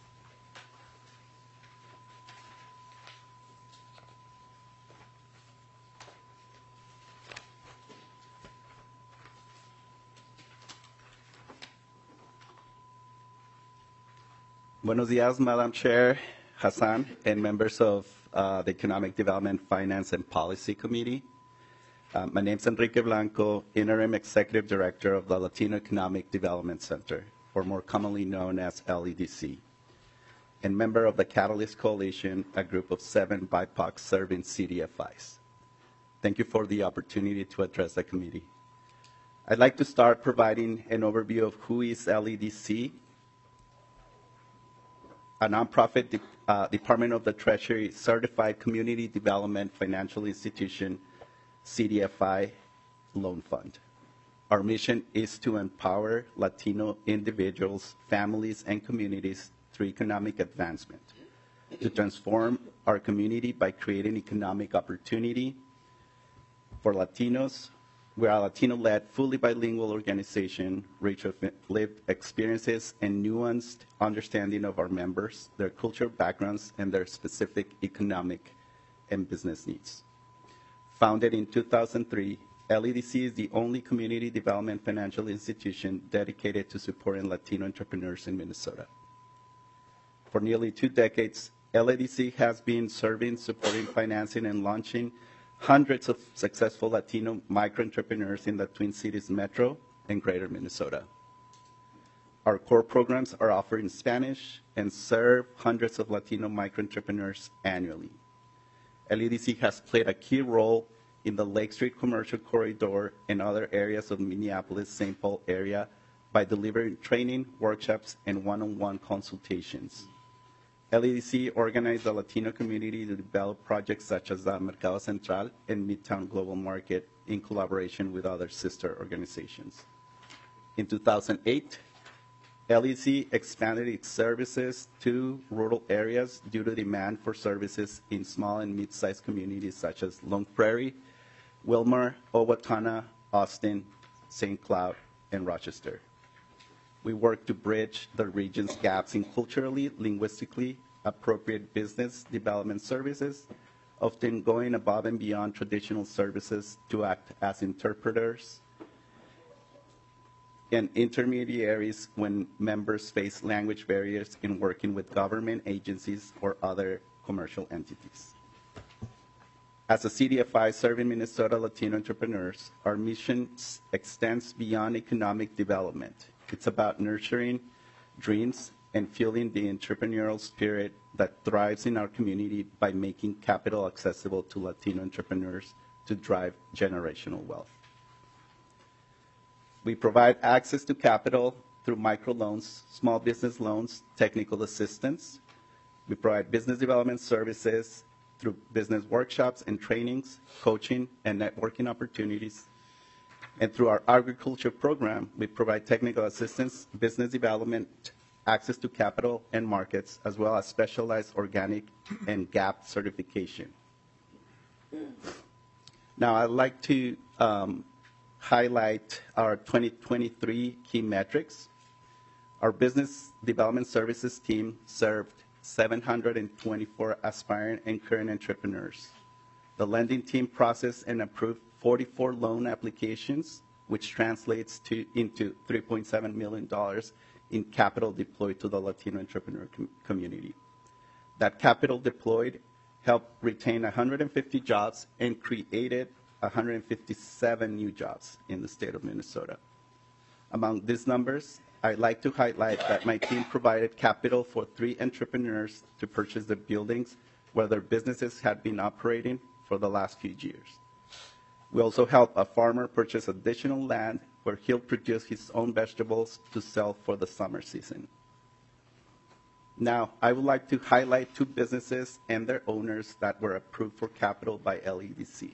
Buenos dias, Madam Chair, Hassan, and members of uh, the Economic Development, Finance, and Policy Committee. Uh, my name is Enrique Blanco, Interim Executive Director of the Latino Economic Development Center, or more commonly known as L E D C, and member of the Catalyst Coalition, a group of seven B I P O C-serving C D F Is. Thank you for the opportunity to address the committee. I'd like to start providing an overview of who is L E D C, a nonprofit de uh, Department of the Treasury certified community development financial institution, C D F I loan fund. Our mission is to empower Latino individuals, families, and communities through economic advancement, to transform our community by creating economic opportunity for Latinos. We are a Latino-led, fully bilingual organization, rich of lived experiences and nuanced understanding of our members, their cultural backgrounds, and their specific economic and business needs. Founded in two thousand three, L E D C is the only community development financial institution dedicated to supporting Latino entrepreneurs in Minnesota. For nearly two decades, L E D C has been serving, supporting, financing, and launching hundreds of successful Latino micro-entrepreneurs in the Twin Cities Metro and Greater Minnesota. Our core programs are offered in Spanish and serve hundreds of Latino micro-entrepreneurs annually. L E D C has played a key role in the Lake Street Commercial Corridor and other areas of Minneapolis-Saint Paul area by delivering training, workshops, and one-on-one consultations. L E D C organized the Latino community to develop projects such as the Mercado Central and Midtown Global Market in collaboration with other sister organizations. In two thousand eight, L E D C expanded its services to rural areas due to demand for services in small and mid-sized communities such as Long Prairie, Wilmer, Owatonna, Austin, Saint Cloud, and Rochester. We work to bridge the region's gaps in culturally, linguistically appropriate business development services, often going above and beyond traditional services to act as interpreters and intermediaries when members face language barriers in working with government agencies or other commercial entities. As a C D F I serving Minnesota Latino entrepreneurs, our mission extends beyond economic development. It's about nurturing dreams and fueling the entrepreneurial spirit that thrives in our community by making capital accessible to Latino entrepreneurs to drive generational wealth. We provide access to capital through microloans, small business loans, technical assistance. We provide business development services through business workshops and trainings, coaching, and networking opportunities. And through our agriculture program, we provide technical assistance, business development, access to capital and markets, as well as specialized organic and G A P certification. Now, I'd like to um, highlight our twenty twenty-three key metrics. Our business development services team served seven hundred twenty-four aspiring and current entrepreneurs. The lending team processed and approved forty-four loan applications, which translates to into three point seven million dollars in capital deployed to the Latino entrepreneur com community. That capital deployed helped retain one hundred fifty jobs and created one hundred fifty-seven new jobs in the state of Minnesota. Among these numbers, I'd like to highlight that my team provided capital for three entrepreneurs to purchase the buildings where their businesses had been operating for the last few years. We also helped a farmer purchase additional land where he'll produce his own vegetables to sell for the summer season. Now, I would like to highlight two businesses and their owners that were approved for capital by L E D C.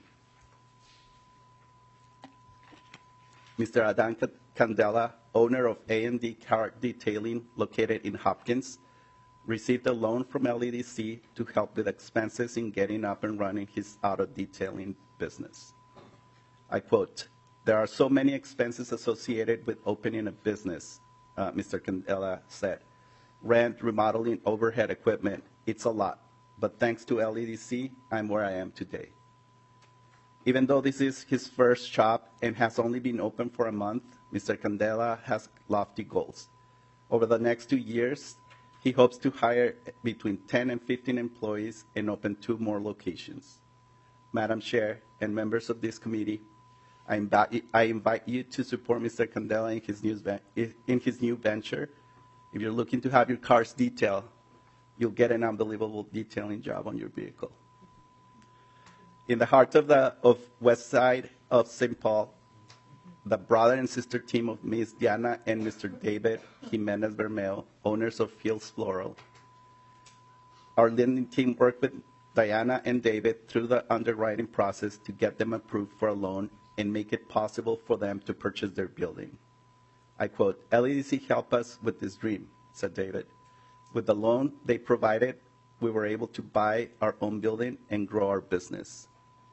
Mister Adan Candela, owner of A and D Car Detailing located in Hopkins, received a loan from L E D C to help with expenses in getting up and running his auto detailing business. I quote, "There are so many expenses associated with opening a business," uh, Mister Candela said. "Rent, remodeling, overhead equipment, it's a lot. But thanks to L E D C, I'm where I am today." Even though this is his first shop and has only been open for a month, Mister Candela has lofty goals. Over the next two years, he hopes to hire between ten and fifteen employees and open two more locations. Madam Chair and members of this committee, I invite, I invite you to support Mister Candela in his, new, in his new venture. If you're looking to have your cars detailed, you'll get an unbelievable detailing job on your vehicle. In the heart of the of west side of Saint Paul, the brother and sister team of Miz Diana and Mister David Jimenez Bermeo, owners of Hills Floral. Our lending team worked with Diana and David through the underwriting process to get them approved for a loan and make it possible for them to purchase their building. I quote, "L E D C helped us with this dream," said David. "With the loan they provided, we were able to buy our own building and grow our business."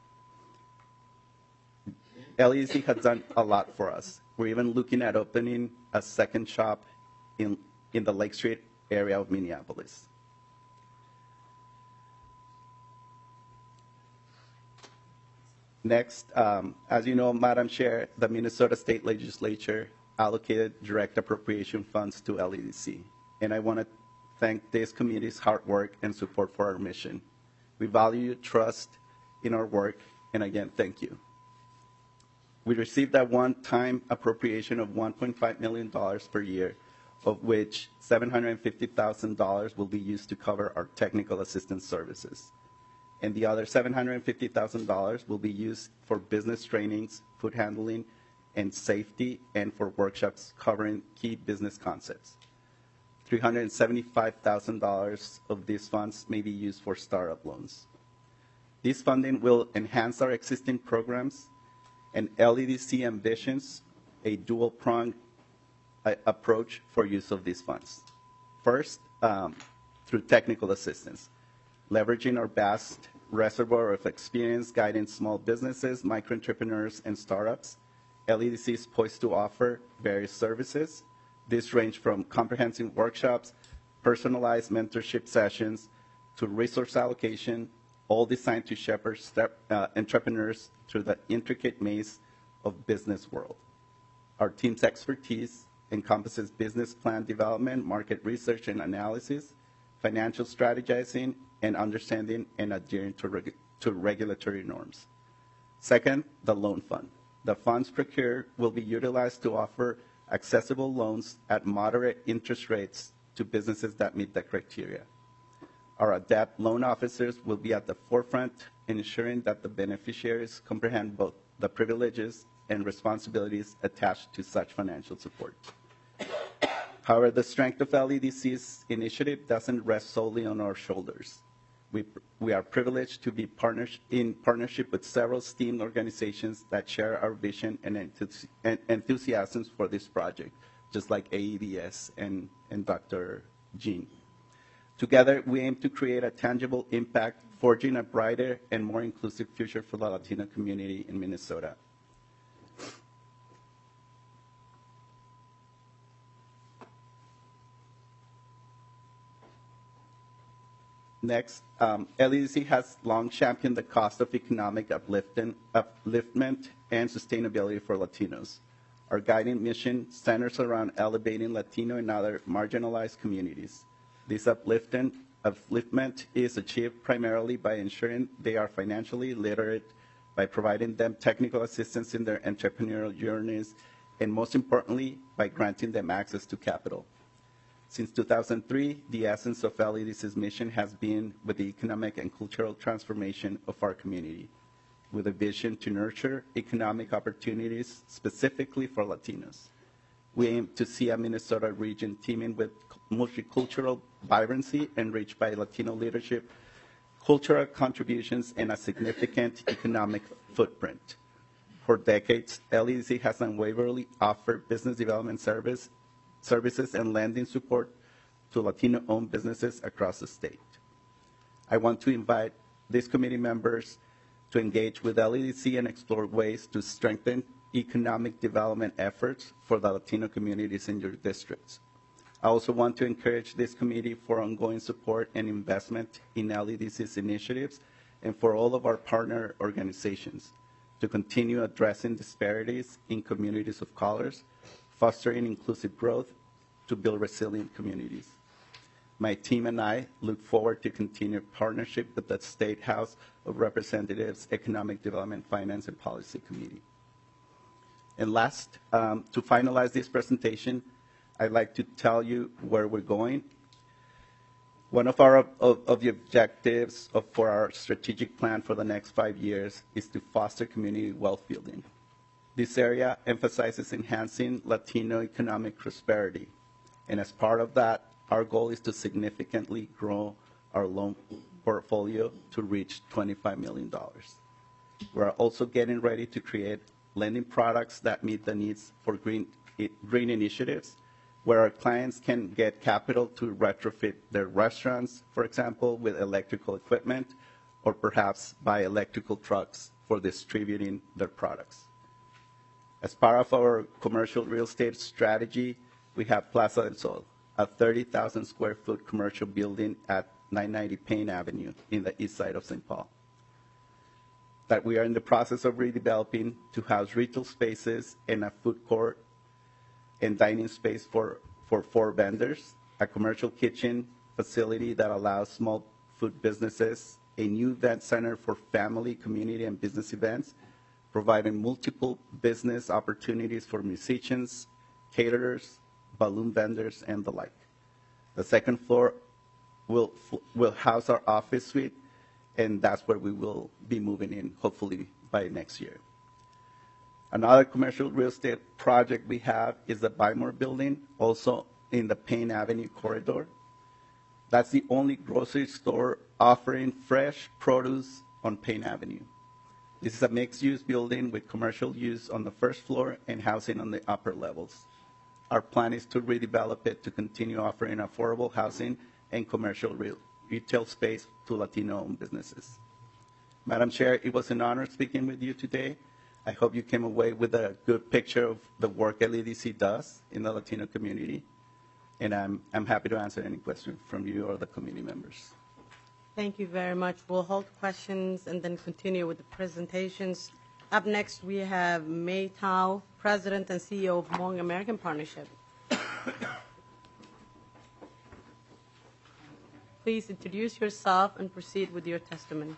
L E D C has done a lot for us. We're even looking at opening a second shop in, in the Lake Street area of Minneapolis. Next, um, as you know, Madam Chair, the Minnesota State Legislature allocated direct appropriation funds to L E D C, and I want to thank this committee's hard work and support for our mission. We value your trust in our work, and again, thank you. We received a one-time appropriation of one point five million dollars per year, of which seven hundred fifty thousand dollars will be used to cover our technical assistance services. And the other seven hundred fifty thousand dollars will be used for business trainings, food handling, and safety, and for workshops covering key business concepts. three hundred seventy-five thousand dollars of these funds may be used for startup loans. This funding will enhance our existing programs, and L E D C envisions a dual-pronged uh, approach for use of these funds. First, um, through technical assistance, leveraging our vast reservoir of experience guiding small businesses, micro-entrepreneurs, and startups. L E D C is poised to offer various services. These range from comprehensive workshops, personalized mentorship sessions, to resource allocation, all designed to shepherd step, uh, entrepreneurs through the intricate maze of business world. Our team's expertise encompasses business plan development, market research and analysis, financial strategizing, and understanding and adhering to, regu to regulatory norms. Second, the loan fund. The funds procured will be utilized to offer accessible loans at moderate interest rates to businesses that meet the criteria. Our adept loan officers will be at the forefront in ensuring that the beneficiaries comprehend both the privileges and responsibilities attached to such financial support. However, the strength of L E D C's initiative doesn't rest solely on our shoulders. We, we are privileged to be partners, in partnership with several esteemed organizations that share our vision and, enthusi and enthusiasms for this project, just like A E D S and, and Doctor Jean. Together, we aim to create a tangible impact, forging a brighter and more inclusive future for the Latino community in Minnesota. Next, um, L E D C has long championed the cost of economic upliftment, upliftment and sustainability for Latinos. Our guiding mission centers around elevating Latino and other marginalized communities. This upliftment, upliftment is achieved primarily by ensuring they are financially literate, by providing them technical assistance in their entrepreneurial journeys, and most importantly, by granting them access to capital. Since two thousand three, the essence of L E D C's mission has been with the economic and cultural transformation of our community, with a vision to nurture economic opportunities specifically for Latinos. We aim to see a Minnesota region teeming with multicultural vibrancy enriched by Latino leadership, cultural contributions, and a significant economic footprint. For decades, L E D C has unwaveringly offered business development service services and lending support to Latino-owned businesses across the state. I want to invite these committee members to engage with L E D C and explore ways to strengthen economic development efforts for the Latino communities in your districts. I also want to encourage this committee for ongoing support and investment in L E D C's initiatives and for all of our partner organizations to continue addressing disparities in communities of colors, fostering inclusive growth to build resilient communities. My team and I look forward to continued partnership with the State House of Representatives Economic Development, Finance, and Policy Committee. And last, um, to finalize this presentation, I'd like to tell you where we're going. One of, our, of, of the objectives of, for our strategic plan for the next five years is to foster community wealth building. This area emphasizes enhancing Latino economic prosperity. And as part of that, our goal is to significantly grow our loan portfolio to reach twenty-five million dollars. We're also getting ready to create lending products that meet the needs for green, green initiatives, where our clients can get capital to retrofit their restaurants, for example, with electrical equipment, or perhaps buy electrical trucks for distributing their products. As part of our commercial real estate strategy, we have Plaza del Sol, a thirty thousand square foot commercial building at nine ninety Payne Avenue in the east side of Saint Paul, that we are in the process of redeveloping to house retail spaces and a food court and dining space for, for four vendors, a commercial kitchen facility that allows small food businesses, a new event center for family, community, and business events, providing multiple business opportunities for musicians, caterers, balloon vendors, and the like. The second floor will, will house our office suite, and that's where we will be moving in, hopefully by next year. Another commercial real estate project we have is the Bymore building, also in the Payne Avenue corridor. That's the only grocery store offering fresh produce on Payne Avenue. This is a mixed-use building with commercial use on the first floor and housing on the upper levels. Our plan is to redevelop it to continue offering affordable housing and commercial real, retail space to Latino-owned businesses. Madam Chair, it was an honor speaking with you today. I hope you came away with a good picture of the work L E D C does in the Latino community. And I'm, I'm happy to answer any questions from you or the committee members. Thank you very much. We'll hold questions and then continue with the presentations. Up next, we have May Tao, President and C E O of Hmong American Partnership. Please introduce yourself and proceed with your testimony.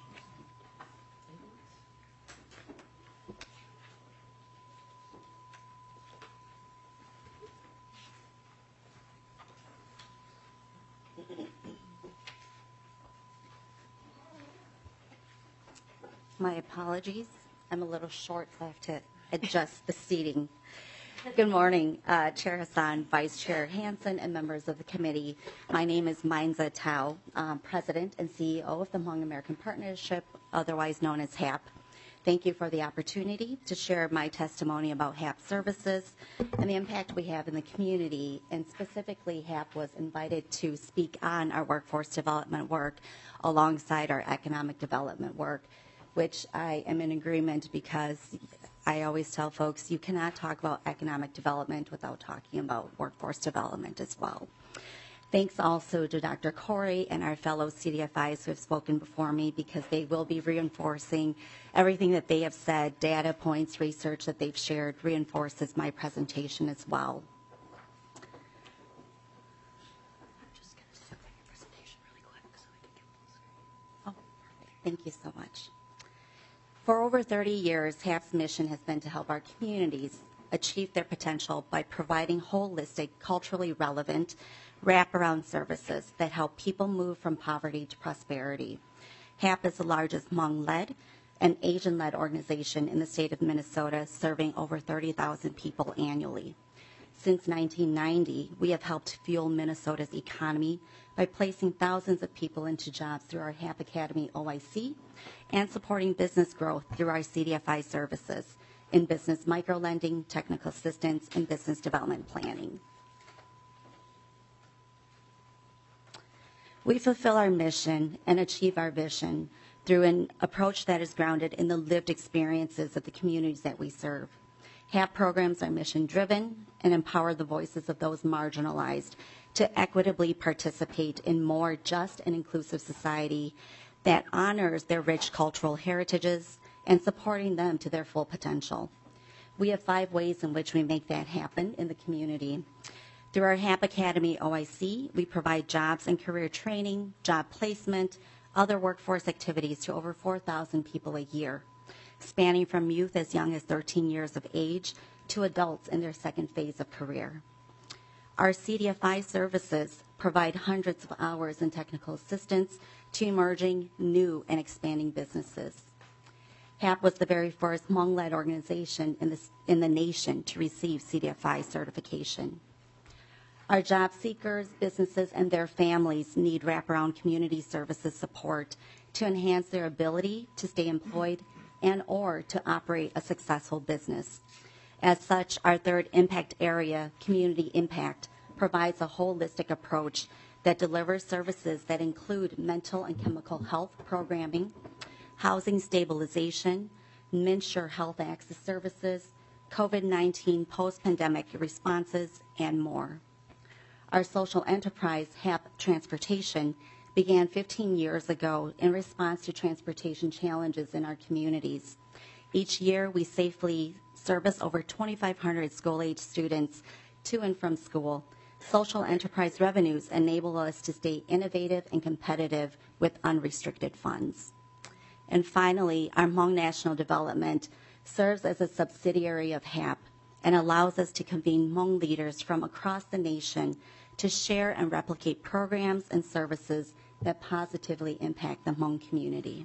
My apologies. I'm a little short, so I have to adjust the seating. Good morning, uh, Chair Hassan, Vice Chair Hansen, and members of the committee. My name is Mainza Tao, um, President and C E O of the Hmong American Partnership, otherwise known as H A P. Thank you for the opportunity to share my testimony about H A P services and the impact we have in the community. And specifically, H A P was invited to speak on our workforce development work alongside our economic development work, which I am in agreement because I always tell folks you cannot talk about economic development without talking about workforce development as well. Thanks also to Doctor Corey and our fellow C D F Is who have spoken before me, because they will be reinforcing everything that they have said, data points, research that they've shared reinforces my presentation as well. I'm just going to zoom in your presentation really quick so we can get full screen. Oh, perfect. Thank you so much. For over thirty years, H A P's mission has been to help our communities achieve their potential by providing holistic, culturally relevant, wraparound services that help people move from poverty to prosperity. H A P is the largest Hmong-led and Asian-led organization in the state of Minnesota, serving over thirty thousand people annually. Since nineteen ninety, we have helped fuel Minnesota's economy by placing thousands of people into jobs through our H A P Academy O I C and supporting business growth through our C D F I services in business microlending, technical assistance, and business development planning. We fulfill our mission and achieve our vision through an approach that is grounded in the lived experiences of the communities that we serve. H A P programs are mission-driven and empower the voices of those marginalized to equitably participate in more just and inclusive society that honors their rich cultural heritages and supporting them to their full potential. We have five ways in which we make that happen in the community. Through our H A P Academy O I C, we provide jobs and career training, job placement, other workforce activities to over four thousand people a year, spanning from youth as young as thirteen years of age to adults in their second phase of career. Our C D F I services provide hundreds of hours in technical assistance to emerging, new, and expanding businesses. H A P was the very first Hmong-led organization in the, in the nation to receive C D F I certification. Our job seekers, businesses, and their families need wraparound community services support to enhance their ability to stay employed and or to operate a successful business. As such, our third impact area, community impact, provides a holistic approach that delivers services that include mental and chemical health programming, housing stabilization, MNsure health access services, COVID nineteen post-pandemic responses, and more. Our social enterprise, H A P Transportation, began fifteen years ago in response to transportation challenges in our communities. Each year, we safely service over twenty-five hundred school-age students to and from school. Social enterprise revenues enable us to stay innovative and competitive with unrestricted funds. And finally, our Hmong National Development serves as a subsidiary of H A P and allows us to convene Hmong leaders from across the nation to share and replicate programs and services that positively impact the Hmong community.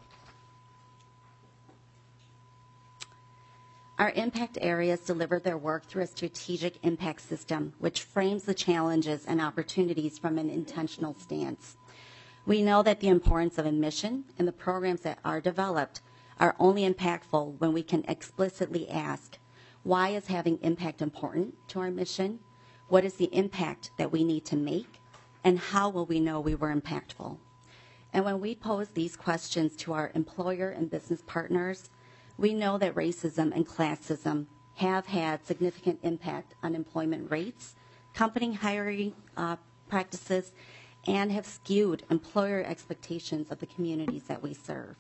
Our impact areas deliver their work through a strategic impact system, which frames the challenges and opportunities from an intentional stance. We know that the importance of a mission and the programs that are developed are only impactful when we can explicitly ask, why is having impact important to our mission? What is the impact that we need to make? And how will we know we were impactful? And when we pose these questions to our employer and business partners, we know that racism and classism have had significant impact on employment rates, company hiring uh, practices, and have skewed employer expectations of the communities that we serve.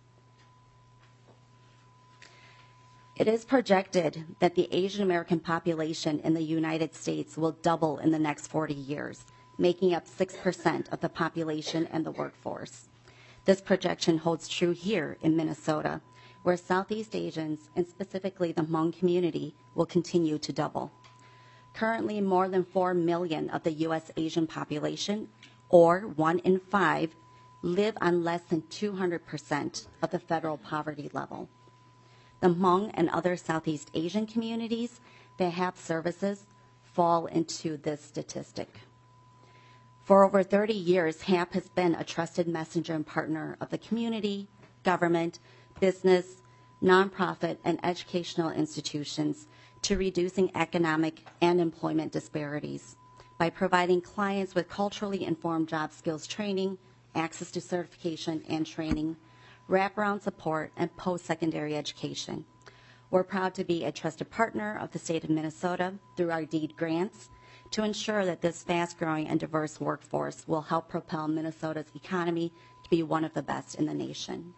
It is projected that the Asian American population in the United States will double in the next forty years, making up six percent of the population and the workforce. This projection holds true here in Minnesota, where Southeast Asians, and specifically the Hmong community, will continue to double. Currently, more than four million of the U S Asian population, or one in five, live on less than two hundred percent of the federal poverty level. The Hmong and other Southeast Asian communities that have services fall into this statistic. For over thirty years, H A P has been a trusted messenger and partner of the community, government, business, nonprofit, and educational institutions to reducing economic and employment disparities by providing clients with culturally informed job skills training, access to certification and training, wraparound support, and post-secondary education. We're proud to be a trusted partner of the state of Minnesota through our DEED grants to ensure that this fast-growing and diverse workforce will help propel Minnesota's economy to be one of the best in the nation.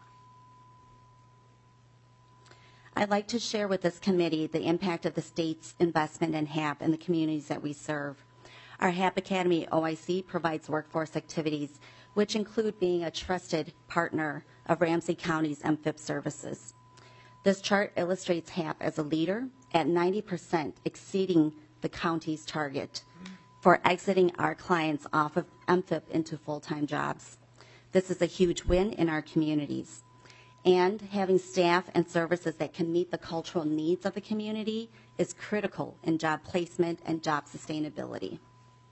I'd like to share with this committee the impact of the state's investment in H A P and the communities that we serve. Our H A P Academy O I C provides workforce activities, which include being a trusted partner of Ramsey County's M F I P services. This chart illustrates H A P as a leader at ninety percent, exceeding the county's target for exiting our clients off of M F I P into full-time jobs. This is a huge win in our communities. And having staff and services that can meet the cultural needs of the community is critical in job placement and job sustainability.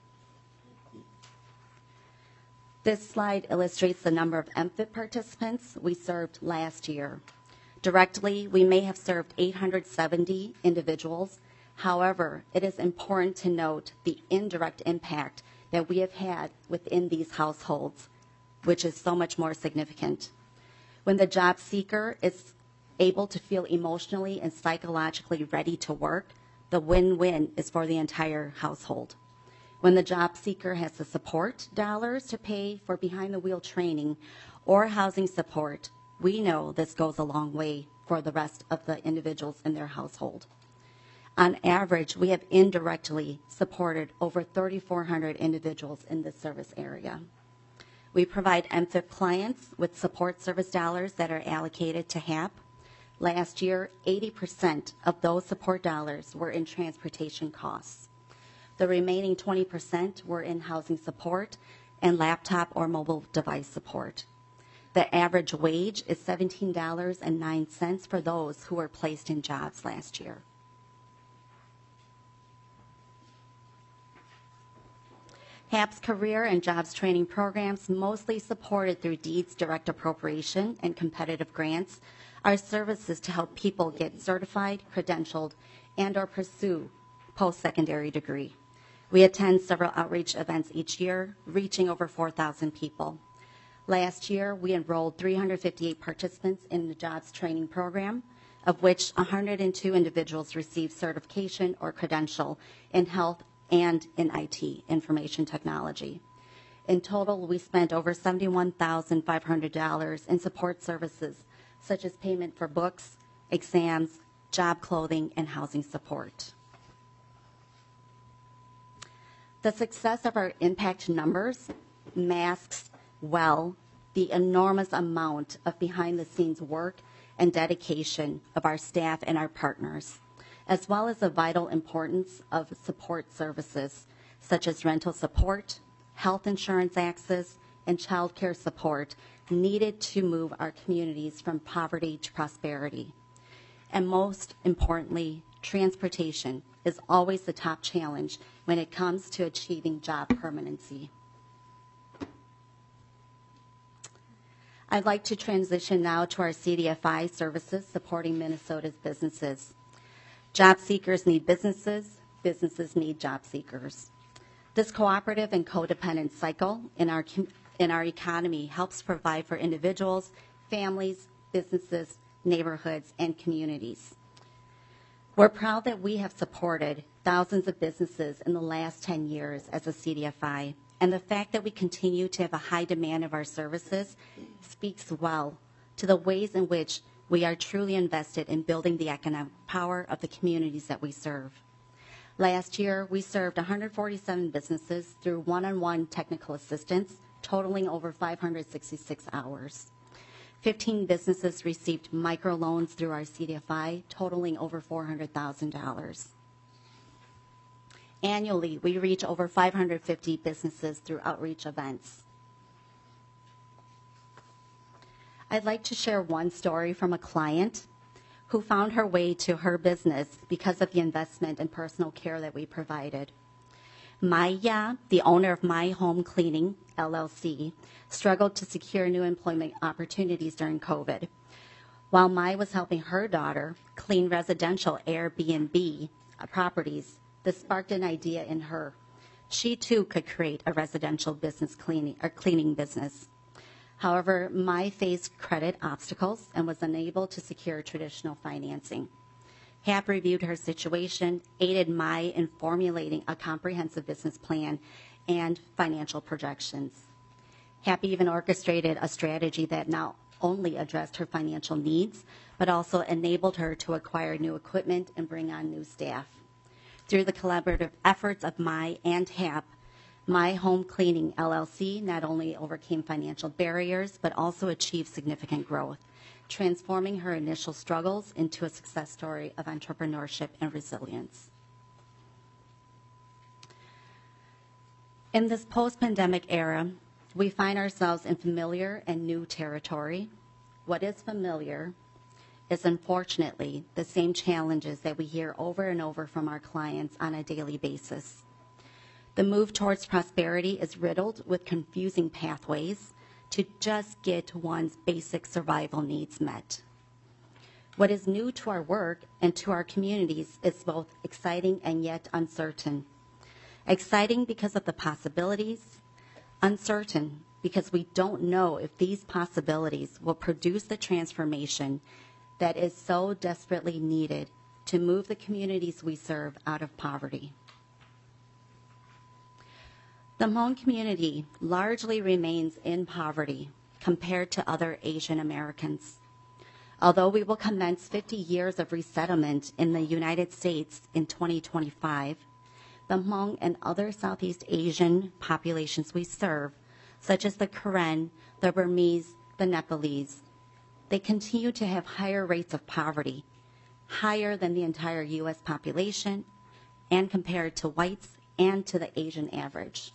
This slide illustrates the number of M F I P participants we served last year. Directly, we may have served eight hundred seventy individuals. However, it is important to note the indirect impact that we have had within these households, which is so much more significant. When the job seeker is able to feel emotionally and psychologically ready to work, the win-win is for the entire household. When the job seeker has the support dollars to pay for behind-the-wheel training or housing support, we know this goes a long way for the rest of the individuals in their household. On average, we have indirectly supported over three thousand four hundred individuals in this service area. We provide M F I P clients with support service dollars that are allocated to H A P. Last year, eighty percent of those support dollars were in transportation costs. The remaining twenty percent were in housing support and laptop or mobile device support. The average wage is seventeen dollars and nine cents for those who were placed in jobs last year. H A P's career and jobs training programs, mostly supported through DEED's direct appropriation and competitive grants, are services to help people get certified, credentialed, and or pursue post-secondary degree. We attend several outreach events each year, reaching over four thousand people. Last year, we enrolled three hundred fifty-eight participants in the jobs training program, of which one hundred two individuals received certification or credential in health and in I T, information technology. In total, we spent over seventy-one thousand five hundred dollars in support services, such as payment for books, exams, job clothing, and housing support. The success of our impact numbers masks well the enormous amount of behind-the-scenes work and dedication of our staff and our partners, as well as the vital importance of support services such as rental support, health insurance access, and child care support needed to move our communities from poverty to prosperity. And most importantly, transportation is always the top challenge when it comes to achieving job permanency. I'd like to transition now to our C D F I services supporting Minnesota's businesses. Job seekers need businesses, businesses need job seekers. This cooperative and codependent cycle in our, in our economy helps provide for individuals, families, businesses, neighborhoods, and communities. We're proud that we have supported thousands of businesses in the last ten years as a C D F I, and the fact that we continue to have a high demand of our services speaks well to the ways in which we are truly invested in building the economic power of the communities that we serve. Last year, we served one hundred forty-seven businesses through one-on-one technical assistance, totaling over five hundred sixty-six hours. fifteen businesses received microloans through our C D F I, totaling over four hundred thousand dollars. Annually, we reach over five hundred fifty businesses through outreach events. I'd like to share one story from a client who found her way to her business because of the investment and personal care that we provided. Maya, the owner of My Home Cleaning, L L C, struggled to secure new employment opportunities during COVID. While Maya was helping her daughter clean residential Airbnb properties, this sparked an idea in her. She too could create a residential business cleaning or cleaning business. However, Maya faced credit obstacles and was unable to secure traditional financing. H A P reviewed her situation, aided Maya in formulating a comprehensive business plan and financial projections. H A P even orchestrated a strategy that not only addressed her financial needs, but also enabled her to acquire new equipment and bring on new staff. Through the collaborative efforts of Maya and H A P, My Home Cleaning, L L C not only overcame financial barriers, but also achieved significant growth, transforming her initial struggles into a success story of entrepreneurship and resilience. In this post-pandemic era, we find ourselves in familiar and new territory. What is familiar is unfortunately the same challenges that we hear over and over from our clients on a daily basis. The move towards prosperity is riddled with confusing pathways to just get one's basic survival needs met. What is new to our work and to our communities is both exciting and yet uncertain. Exciting because of the possibilities, uncertain because we don't know if these possibilities will produce the transformation that is so desperately needed to move the communities we serve out of poverty. The Hmong community largely remains in poverty compared to other Asian Americans. Although we will commence fifty years of resettlement in the United States in twenty twenty-five, the Hmong and other Southeast Asian populations we serve, such as the Karen, the Burmese, the Nepalese, they continue to have higher rates of poverty, higher than the entire U S population, and compared to whites and to the Asian average.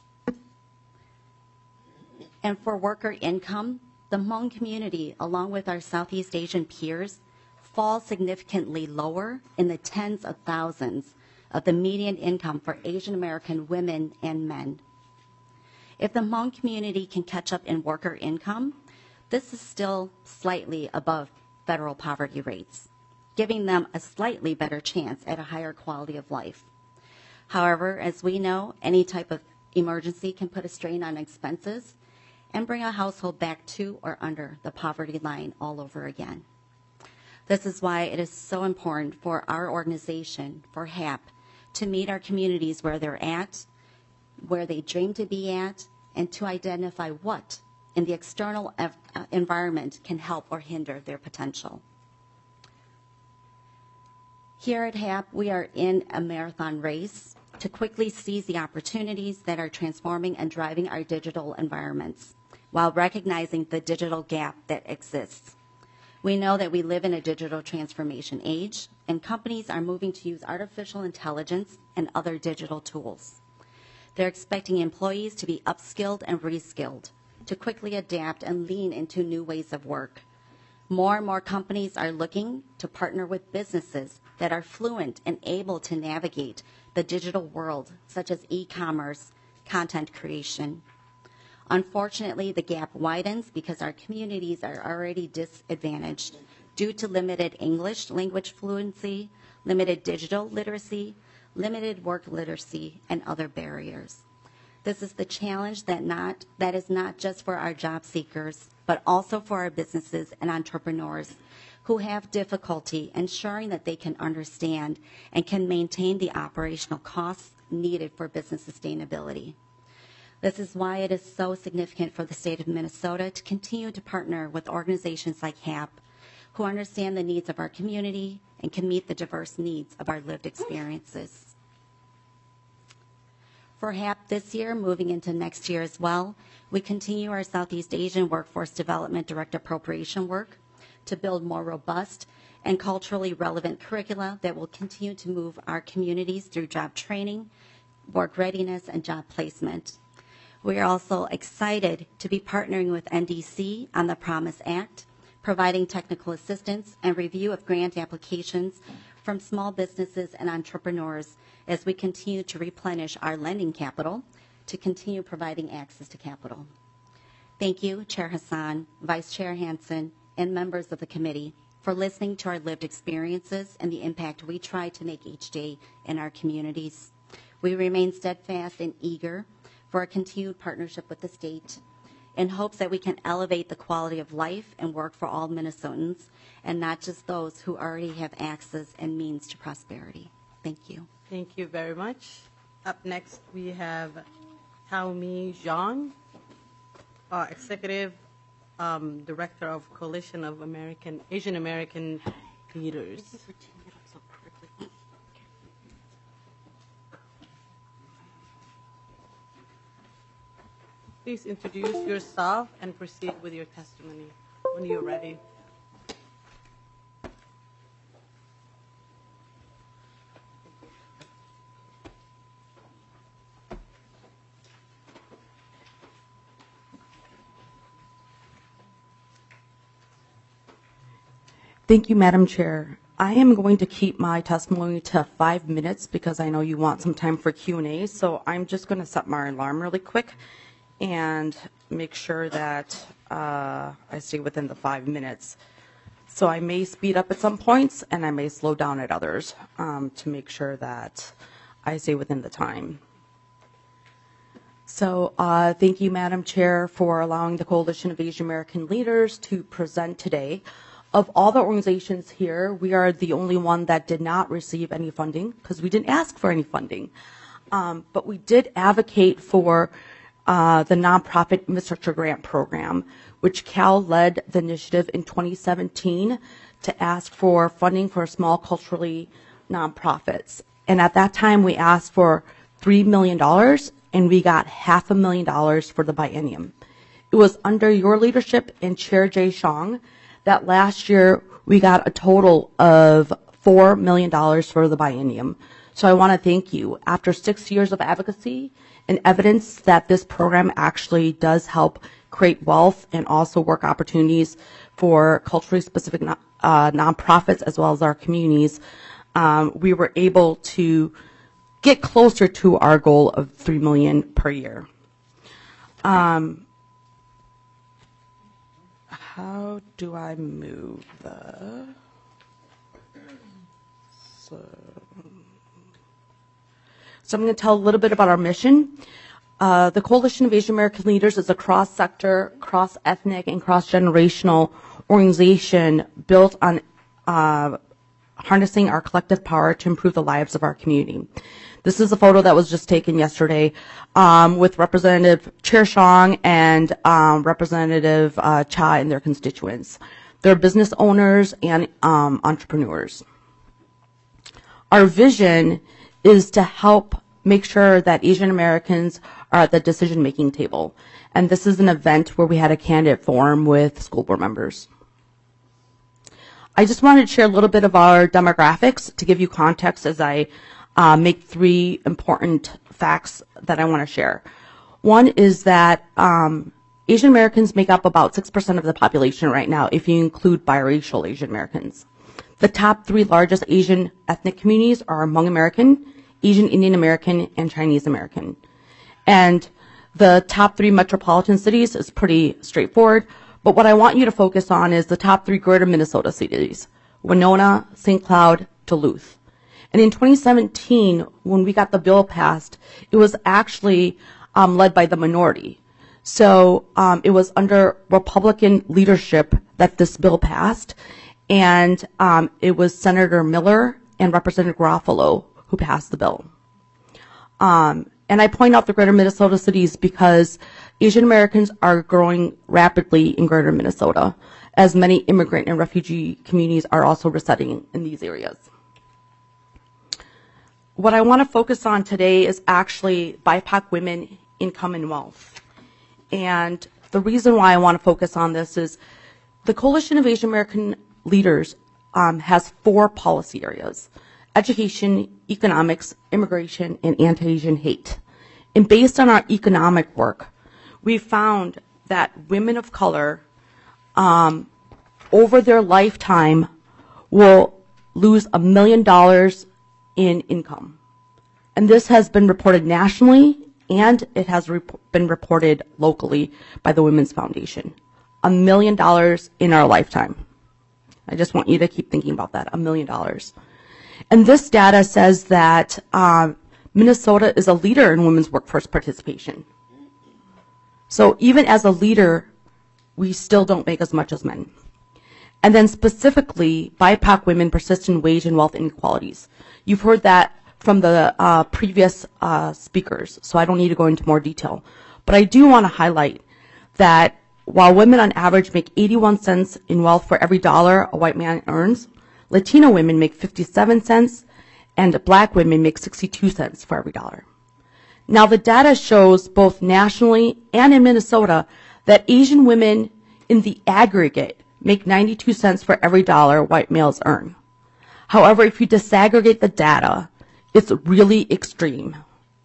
And for worker income, the Hmong community, along with our Southeast Asian peers, fall significantly lower in the tens of thousands of the median income for Asian American women and men. If the Hmong community can catch up in worker income, this is still slightly above federal poverty rates, giving them a slightly better chance at a higher quality of life. However, as we know, any type of emergency can put a strain on expenses and bring a household back to or under the poverty line all over again. This is why it is so important for our organization, for H A P, to meet our communities where they're at, where they dream to be at, and to identify what in the external ev- uh, environment can help or hinder their potential. Here at H A P, we are in a marathon race to quickly seize the opportunities that are transforming and driving our digital environments, while recognizing the digital gap that exists. We know that we live in a digital transformation age, and companies are moving to use artificial intelligence and other digital tools. They're expecting employees to be upskilled and reskilled, to quickly adapt and lean into new ways of work. More and more companies are looking to partner with businesses that are fluent and able to navigate the digital world, such as e-commerce, content creation. Unfortunately, the gap widens because our communities are already disadvantaged due to limited English language fluency, limited digital literacy, limited work literacy, and other barriers. This is the challenge that not that is not just for our job seekers, but also for our businesses and entrepreneurs who have difficulty ensuring that they can understand and can maintain the operational costs needed for business sustainability. This is why it is so significant for the state of Minnesota to continue to partner with organizations like H A P, who understand the needs of our community and can meet the diverse needs of our lived experiences. For H A P this year, moving into next year as well, we continue our Southeast Asian Workforce Development Direct Appropriation work to build more robust and culturally relevant curricula that will continue to move our communities through job training, work readiness, and job placement. We are also excited to be partnering with N D C on the Promise Act, providing technical assistance and review of grant applications from small businesses and entrepreneurs as we continue to replenish our lending capital to continue providing access to capital. Thank you, Chair Hassan, Vice Chair Hansen, and members of the committee for listening to our lived experiences and the impact we try to make each day in our communities. We remain steadfast and eager for a continued partnership with the state in hopes that we can elevate the quality of life and work for all Minnesotans and not just those who already have access and means to prosperity. Thank you. Thank you very much. Up next, we have Taomi Zhang, uh, Executive um, Director of Coalition of American Asian American Leaders. Please introduce yourself and proceed with your testimony when you're ready. Thank you, Madam Chair. I am going to keep my testimony to five minutes because I know you want some time for Q and A, so I'm just going to set my alarm really quick and make sure that uh, I stay within the five minutes. So I may speed up at some points and I may slow down at others um, to make sure that I stay within the time. So uh, thank you, Madam Chair, for allowing the Coalition of Asian American Leaders to present today. Of all the organizations here, we are the only one that did not receive any funding because we didn't ask for any funding. Um, but we did advocate for uh, the Nonprofit Infrastructure Grant Program, which Cal led the initiative in twenty seventeen to ask for funding for small culturally nonprofits. And at that time, we asked for three million dollars, and we got half a million dollars for the biennium. It was under your leadership and Chair Jay Shong that last year we got a total of four million dollars for the biennium. So I want to thank you. After six years of advocacy and evidence that this program actually does help create wealth and also work opportunities for culturally specific uh, nonprofits as well as our communities, um, we were able to get closer to our goal of three million dollars per year. Um, How do I move the, so, so I'm going to tell a little bit about our mission. Uh, the Coalition of Asian American Leaders is a cross-sector, cross-ethnic, and cross-generational organization built on uh, harnessing our collective power to improve the lives of our community. This is a photo that was just taken yesterday um, with Representative Chair Shong and um, Representative uh, Cha and their constituents. They're business owners and um, entrepreneurs. Our vision is to help make sure that Asian Americans are at the decision-making table. And this is an event where we had a candidate forum with school board members. I just wanted to share a little bit of our demographics to give you context as I Uh, make three important facts that I want to share. One is that um, Asian Americans make up about six percent of the population right now, if you include biracial Asian Americans. The top three largest Asian ethnic communities are Hmong American, Asian Indian American, and Chinese American. And the top three metropolitan cities is pretty straightforward, but what I want you to focus on is the top three greater Minnesota cities: Winona, Saint Cloud, Duluth. And in twenty seventeen, when we got the bill passed, it was actually um, led by the minority. So um, it was under Republican leadership that this bill passed, and um, it was Senator Miller and Representative Garofalo who passed the bill. Um, And I point out the greater Minnesota cities because Asian Americans are growing rapidly in greater Minnesota, as many immigrant and refugee communities are also resetting in these areas. What I want to focus on today is actually B I P O C women, income, and wealth. And the reason why I want to focus on this is the Coalition of Asian American Leaders um, has four policy areas: education, economics, immigration, and anti-Asian hate. And based on our economic work, we found that women of color um, over their lifetime will lose a million dollars in income. And this has been reported nationally, and it has rep- been reported locally by the Women's Foundation. A million dollars in our lifetime. I just want you to keep thinking about that, a million dollars. And this data says that um, Minnesota is a leader in women's workforce participation. So even as a leader, we still don't make as much as men. And then specifically, B I P O C women persist in wage and wealth inequalities. You've heard that from the uh, previous uh, speakers, so I don't need to go into more detail. But I do want to highlight that while women on average make eighty-one cents in wealth for every dollar a white man earns, Latino women make fifty-seven cents, and black women make sixty-two cents for every dollar. Now, the data shows both nationally and in Minnesota that Asian women in the aggregate make ninety-two cents for every dollar white males earn. However, if you disaggregate the data, it's really extreme.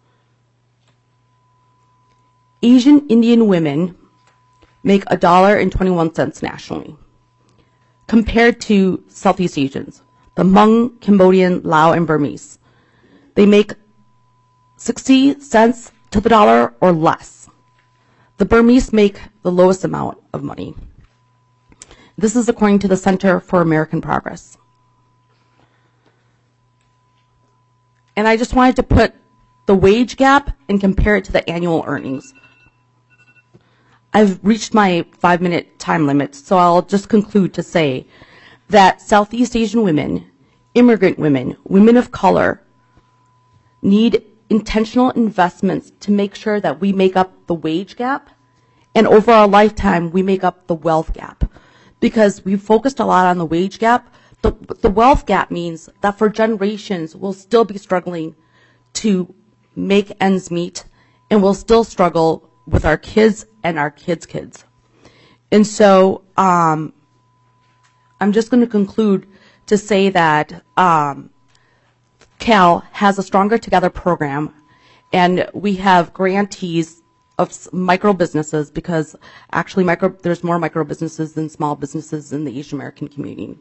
Asian Indian women make one dollar and twenty-one cents nationally, compared to Southeast Asians, the Hmong, Cambodian, Lao, and Burmese. They make sixty cents to the dollar or less. The Burmese make the lowest amount of money. This is according to the Center for American Progress. And I just wanted to put the wage gap and compare it to the annual earnings. I've reached my five-minute time limit, so I'll just conclude to say that Southeast Asian women, immigrant women, women of color, need intentional investments to make sure that we make up the wage gap, and over our lifetime, we make up the wealth gap. Because we've focused a lot on the wage gap, the, the wealth gap means that for generations, we'll still be struggling to make ends meet, and we'll still struggle with our kids and our kids' kids. And so um, I'm just going to conclude to say that um, Cal has a Stronger Together program, and we have grantees of micro businesses because actually micro, there's more micro businesses than small businesses in the Asian American community.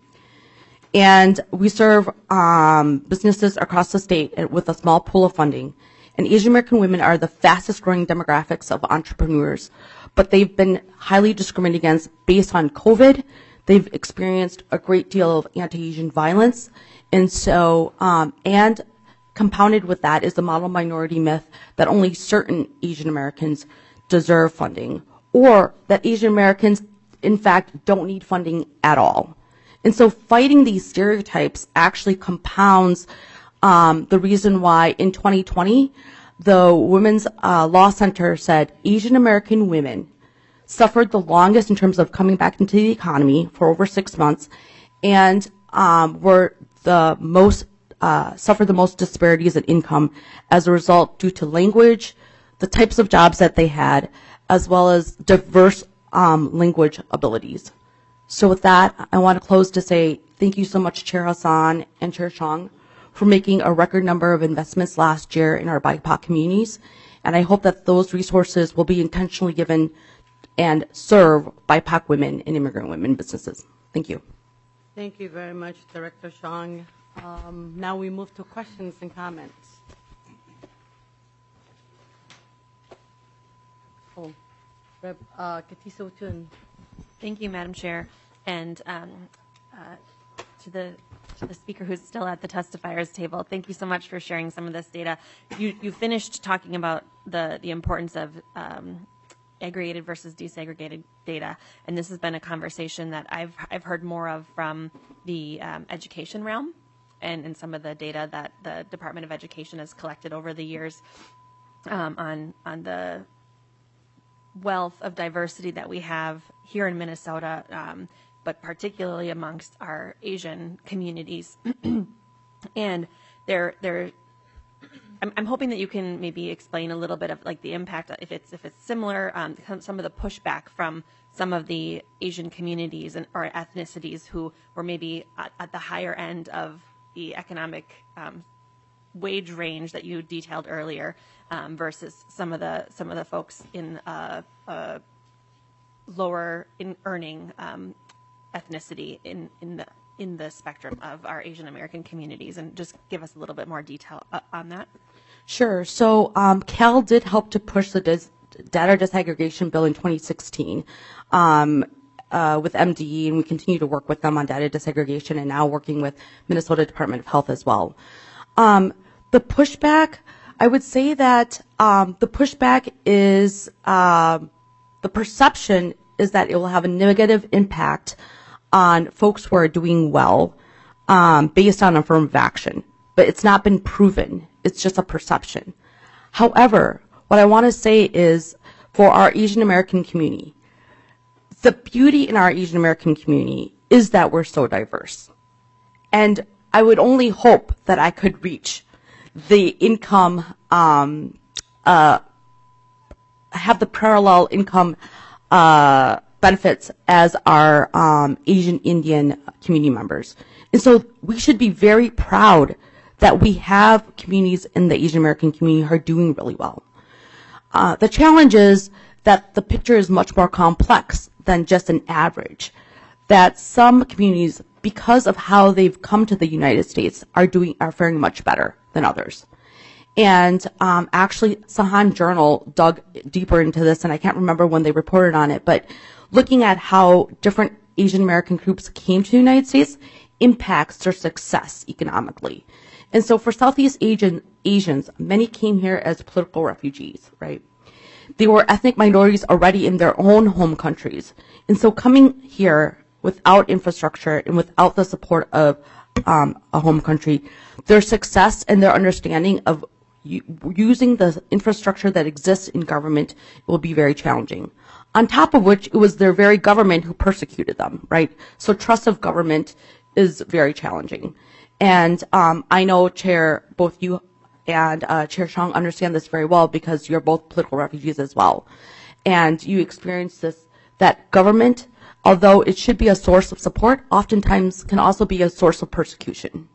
And we serve um, businesses across the state with a small pool of funding. And Asian American women are the fastest growing demographics of entrepreneurs, but they've been highly discriminated against based on COVID. They've experienced a great deal of anti-Asian violence. And so, um, and compounded with that is the model minority myth that only certain Asian Americans deserve funding, or that Asian Americans, in fact, don't need funding at all. And so fighting these stereotypes actually compounds um, the reason why in twenty twenty, the Women's uh, Law Center said Asian American women suffered the longest in terms of coming back into the economy for over six months and um, were the most, uh, suffered the most disparities in income as a result due to language, the types of jobs that they had, as well as diverse um, language abilities. So with that, I want to close to say thank you so much, Chair Hassan and Chair Chong, for making a record number of investments last year in our B I P O C communities. And I hope that those resources will be intentionally given and serve B I P O C women and immigrant women businesses. Thank you. Thank you very much, Director Chong. Um, now we move to questions and comments. Oh, Rep uh, Katiso Chun. Thank you, Madam Chair, and um, uh, to the to the speaker who's still at the testifiers table. Thank you so much for sharing some of this data. You you finished talking about the the importance of um, aggregated versus desegregated data, and this has been a conversation that I've I've heard more of from the um, education realm, and and some of the data that the Department of Education has collected over the years. um, on on the wealth of diversity that we have here in Minnesota, um, but particularly amongst our Asian communities. And they're they're I'm, I'm hoping that you can maybe explain a little bit of like the impact, if it's if it's similar, um, some of the pushback from some of the Asian communities and or ethnicities who were maybe at, at the higher end of the economic um, wage range that you detailed earlier, um, versus some of the some of the folks in uh, uh, lower in earning um, ethnicity in in the in the spectrum of our Asian American communities, and just give us a little bit more detail uh, on that. Sure. So um, Cal did help to push the dis- data disaggregation bill in twenty sixteen um, uh, with M D E, and we continue to work with them on data disaggregation, and now working with Minnesota Department of Health as well. Um, the pushback, I would say that um, the pushback is uh, the perception is that it will have a negative impact on folks who are doing well um, based on affirmative action, but it's not been proven. It's just a perception. However, what I want to say is for our Asian American community, the beauty in our Asian American community is that we're so diverse. And I would only hope that I could reach the income, um, uh, have the parallel income uh, benefits as our um, Asian Indian community members. And so we should be very proud that we have communities in the Asian American community who are doing really well. Uh, the challenge is that the picture is much more complex than just an average, that some communities, because of how they've come to the United States, are doing are faring much better than others. And um, actually, Sahan Journal dug deeper into this, and I can't remember when they reported on it, but looking at how different Asian American groups came to the United States impacts their success economically. And so for Southeast Asian Asians, many came here as political refugees, right? They were ethnic minorities already in their own home countries. And so coming here without infrastructure and without the support of um, a home country, their success and their understanding of u- using the infrastructure that exists in government will be very challenging. On top of which, it was their very government who persecuted them, right? So trust of government is very challenging. And um, I know, Chair, both you and uh, Chair Chong understand this very well because you're both political refugees as well. And you experience this, that government, although it should be a source of support, oftentimes can also be a source of persecution.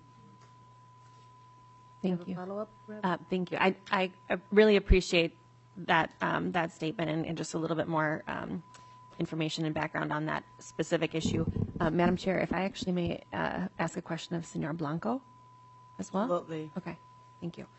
Thank you. Follow-up? Uh, thank you. I, I I really appreciate that um, that statement and, and just a little bit more um, information and background on that specific issue. Uh, Madam Chair, if I actually may uh, ask a question of Senor Blanco as well? Absolutely. Okay, thank you.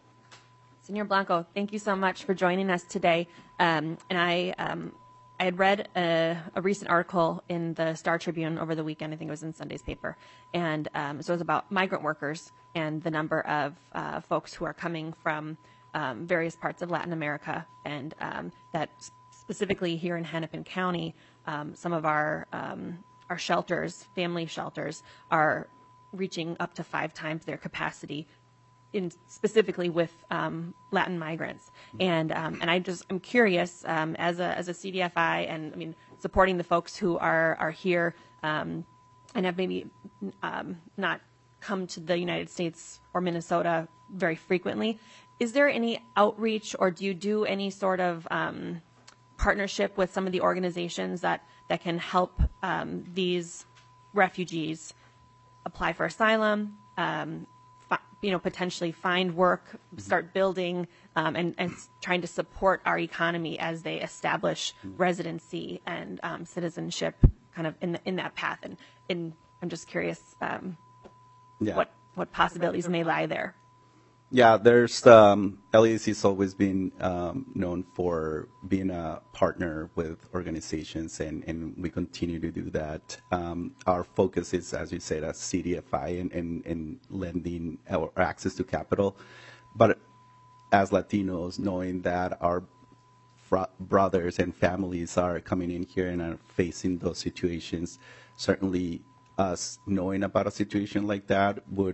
Senor Blanco, thank you so much for joining us today. Um, and I um, I had read a, a recent article in the Star Tribune over the weekend. I think it was in Sunday's paper. And um, so it was about migrant workers and the number of uh, folks who are coming from um, various parts of Latin America. And um, that specifically here in Hennepin County, um, some of our um, our shelters, family shelters, are reaching up to five times their capacity, in specifically with um, Latin migrants. And um, and I just I'm curious um, as a as a C D F I, and I mean supporting the folks who are are here um, and have maybe um, not come to the United States or Minnesota very frequently. Is there any outreach, or do you do any sort of um, partnership with some of the organizations that that can help um, these refugees apply for asylum? Um, you know, potentially find work, start building, um, and, and trying to support our economy as they establish residency and um, citizenship kind of in the, in that path. And, and I'm just curious um, Yeah. what, what possibilities may lie there. Yeah, there's um, L A A C has always been um, known for being a partner with organizations, and, and we continue to do that. Um, our focus is, as you said, as C D F I and, and, and lending or access to capital. But as Latinos, knowing that our fr- brothers and families are coming in here and are facing those situations, certainly us knowing about a situation like that would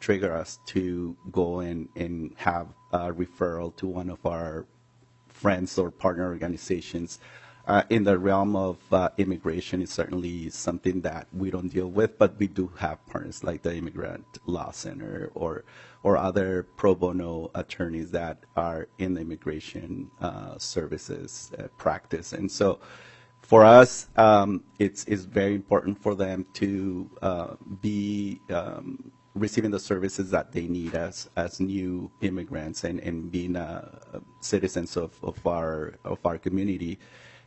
trigger us to go and, and have a referral to one of our friends or partner organizations. Uh, in the realm of uh, immigration, it's certainly something that we don't deal with, but we do have partners like the Immigrant Law Center or or other pro bono attorneys that are in the immigration uh, services uh, practice. And so for us, um, it's, it's very important for them to uh, be um, receiving the services that they need as as new immigrants and, and being uh, citizens of, of our of our community.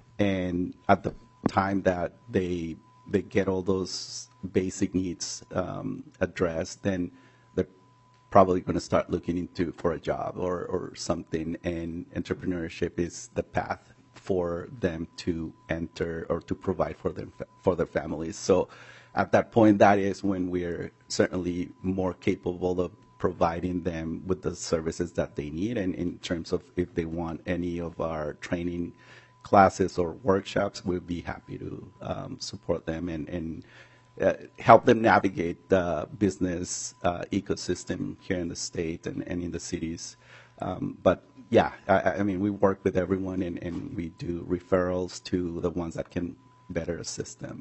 And at the time that they they get all those basic needs um, addressed, then they're probably going to start looking into for a job or, or something. And entrepreneurship is the path for them to enter or to provide for them for their families. So at that point, that is when we're certainly more capable of providing them with the services that they need. And in terms of if they want any of our training classes or workshops, we'd be happy to um, support them and, and uh, help them navigate the business uh, ecosystem here in the state and, and in the cities. Um, but yeah, I, I mean, we work with everyone and, and we do referrals to the ones that can better assist them.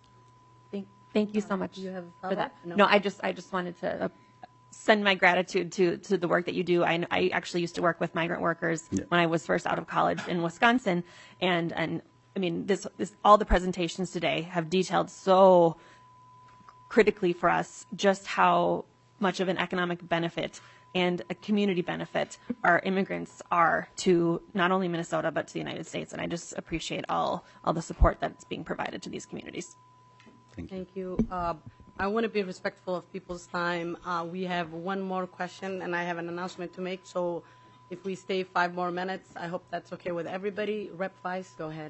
Thank, thank you so much Do you have a for that. follow-up? No. No. I just I just wanted to uh, send my gratitude to to the work that you do. I, I actually used to work with migrant workers Yeah. when I was first out of college in Wisconsin, and and I mean this this all the presentations today have detailed so critically for us just how much of an economic benefit and a community benefit our immigrants are to not only Minnesota but to the United States. And I just appreciate all all the support that's being provided to these communities. Thank you. Thank you. Uh, I want to be respectful of people's time. Uh, we have one more question, and I have an announcement to make. So if we stay five more minutes, I hope that's okay with everybody. Rep Weiss, go ahead.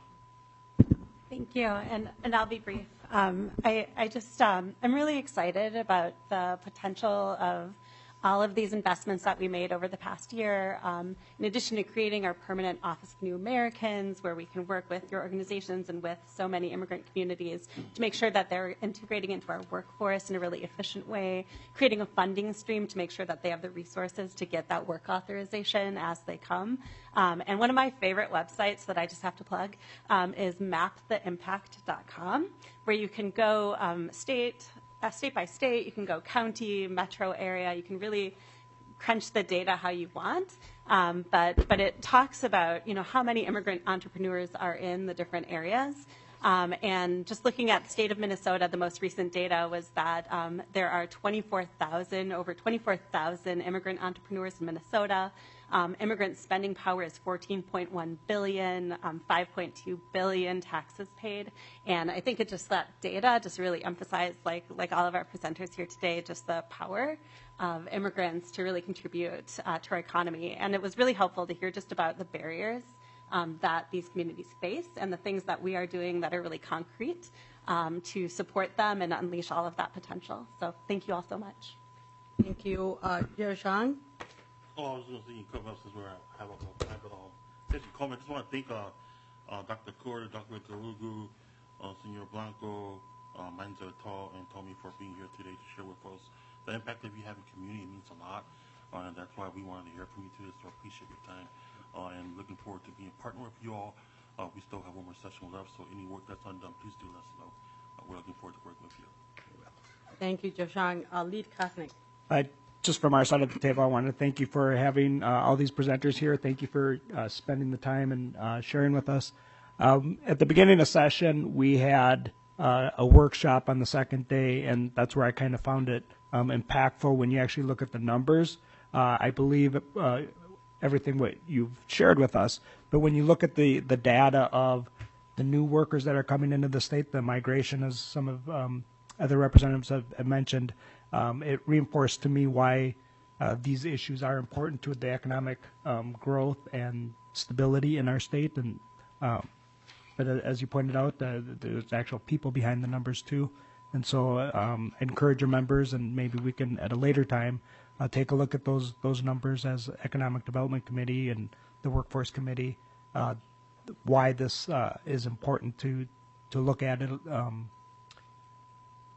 Thank you, and, and I'll be brief. Um, I, I just, um, I'm really excited about the potential of all of these investments that we made over the past year, um, in addition to creating our permanent Office of New Americans, where we can work with your organizations and with so many immigrant communities to make sure that they're integrating into our workforce in a really efficient way, creating a funding stream to make sure that they have the resources to get that work authorization as they come. Um, and one of my favorite websites that I just have to plug um, is map the impact dot com, where you can go um, state, Uh, state by state, you can go county, metro area, you can really crunch the data how you want. Um, but, but it talks about, you know, how many immigrant entrepreneurs are in the different areas. Um, and just looking at the state of Minnesota, the most recent data was that um, there are twenty-four thousand, over twenty-four thousand immigrant entrepreneurs in Minnesota. Um, immigrant spending power is fourteen point one billion dollars, um, five point two billion dollars taxes paid. And I think it just, that data just really emphasized, like, like all of our presenters here today, just the power of immigrants to really contribute uh, to our economy. And it was really helpful to hear just about the barriers um, that these communities face and the things that we are doing that are really concrete um, to support them and unleash all of that potential. So thank you all so much. Thank you. Uh, Yershang? Oh, I was going to say you cover up since we have a little time, but um, since you called me, I just want to thank uh, uh, Doctor Corey, Doctor Garugu, uh, Senor Blanco, uh, Manza Tall, and Tommy for being here today to share with us the impact that we have in community. It means a lot, uh, and that's why we wanted to hear from you today. So I appreciate your time, uh, and looking forward to being a partner with you all. Uh, we still have one more session left, so any work that's undone, please do let us know. Uh, we're looking forward to working with you. Thank you, Yershang. Uh, Lead Kosnick. Uh, just from our side of the table, I want to thank you for having uh, all these presenters here. Thank you for uh, spending the time and uh, sharing with us. Um, at the beginning of the session, we had uh, a workshop on the second day, and that's where I kind of found it um, impactful when you actually look at the numbers. Uh, I believe uh, everything what you've shared with us, but when you look at the, the data of the new workers that are coming into the state, the migration, as some of um, other representatives have, have mentioned, Um, it reinforced to me why uh, these issues are important to the economic um, growth and stability in our state. And um, but uh, as you pointed out, uh, there's actual people behind the numbers too. And so, um, encourage your members, and maybe we can at a later time uh, take a look at those those numbers as Economic Development Committee and the Workforce Committee. Uh, why this uh, is important to to look at it. Um,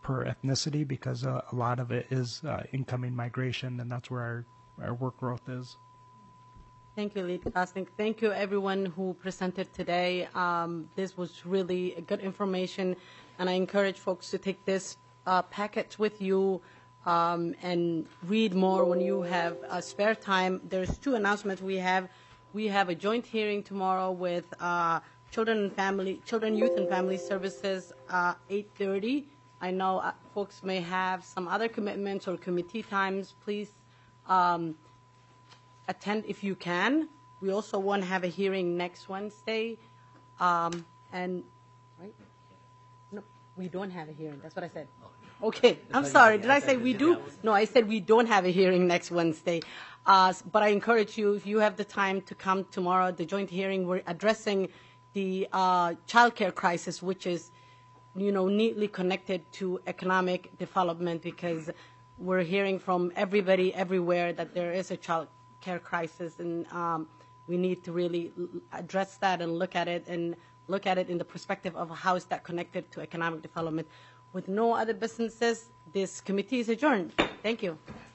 per ethnicity because uh, a lot of it is uh, incoming migration, and that's where our, our work growth is. Thank you, Lead Casting. Thank you, everyone who presented today. Um, this was really good information, and I encourage folks to take this uh, package with you um, and read more when you have uh, spare time. There's two announcements we have. We have a joint hearing tomorrow with uh, Children and Family, Children, Youth, and Family Services, uh, eight thirty. I know uh, folks may have some other commitments or committee times. Please um, attend if you can. We also want to have a hearing next Wednesday, um, and right? No, we don't have a hearing. That's what I said. Okay, I'm sorry. Did I say we do? No, I said we don't have a hearing next Wednesday. Uh, but I encourage you, if you have the time, to come tomorrow. The joint hearing, we're addressing the uh, child care crisis, which is, you know, neatly connected to economic development, because we're hearing from everybody everywhere that there is a child care crisis, and um, we need to really address that and look at it and look at it in the perspective of how is that connected to economic development. With no other businesses, this committee is adjourned. Thank you.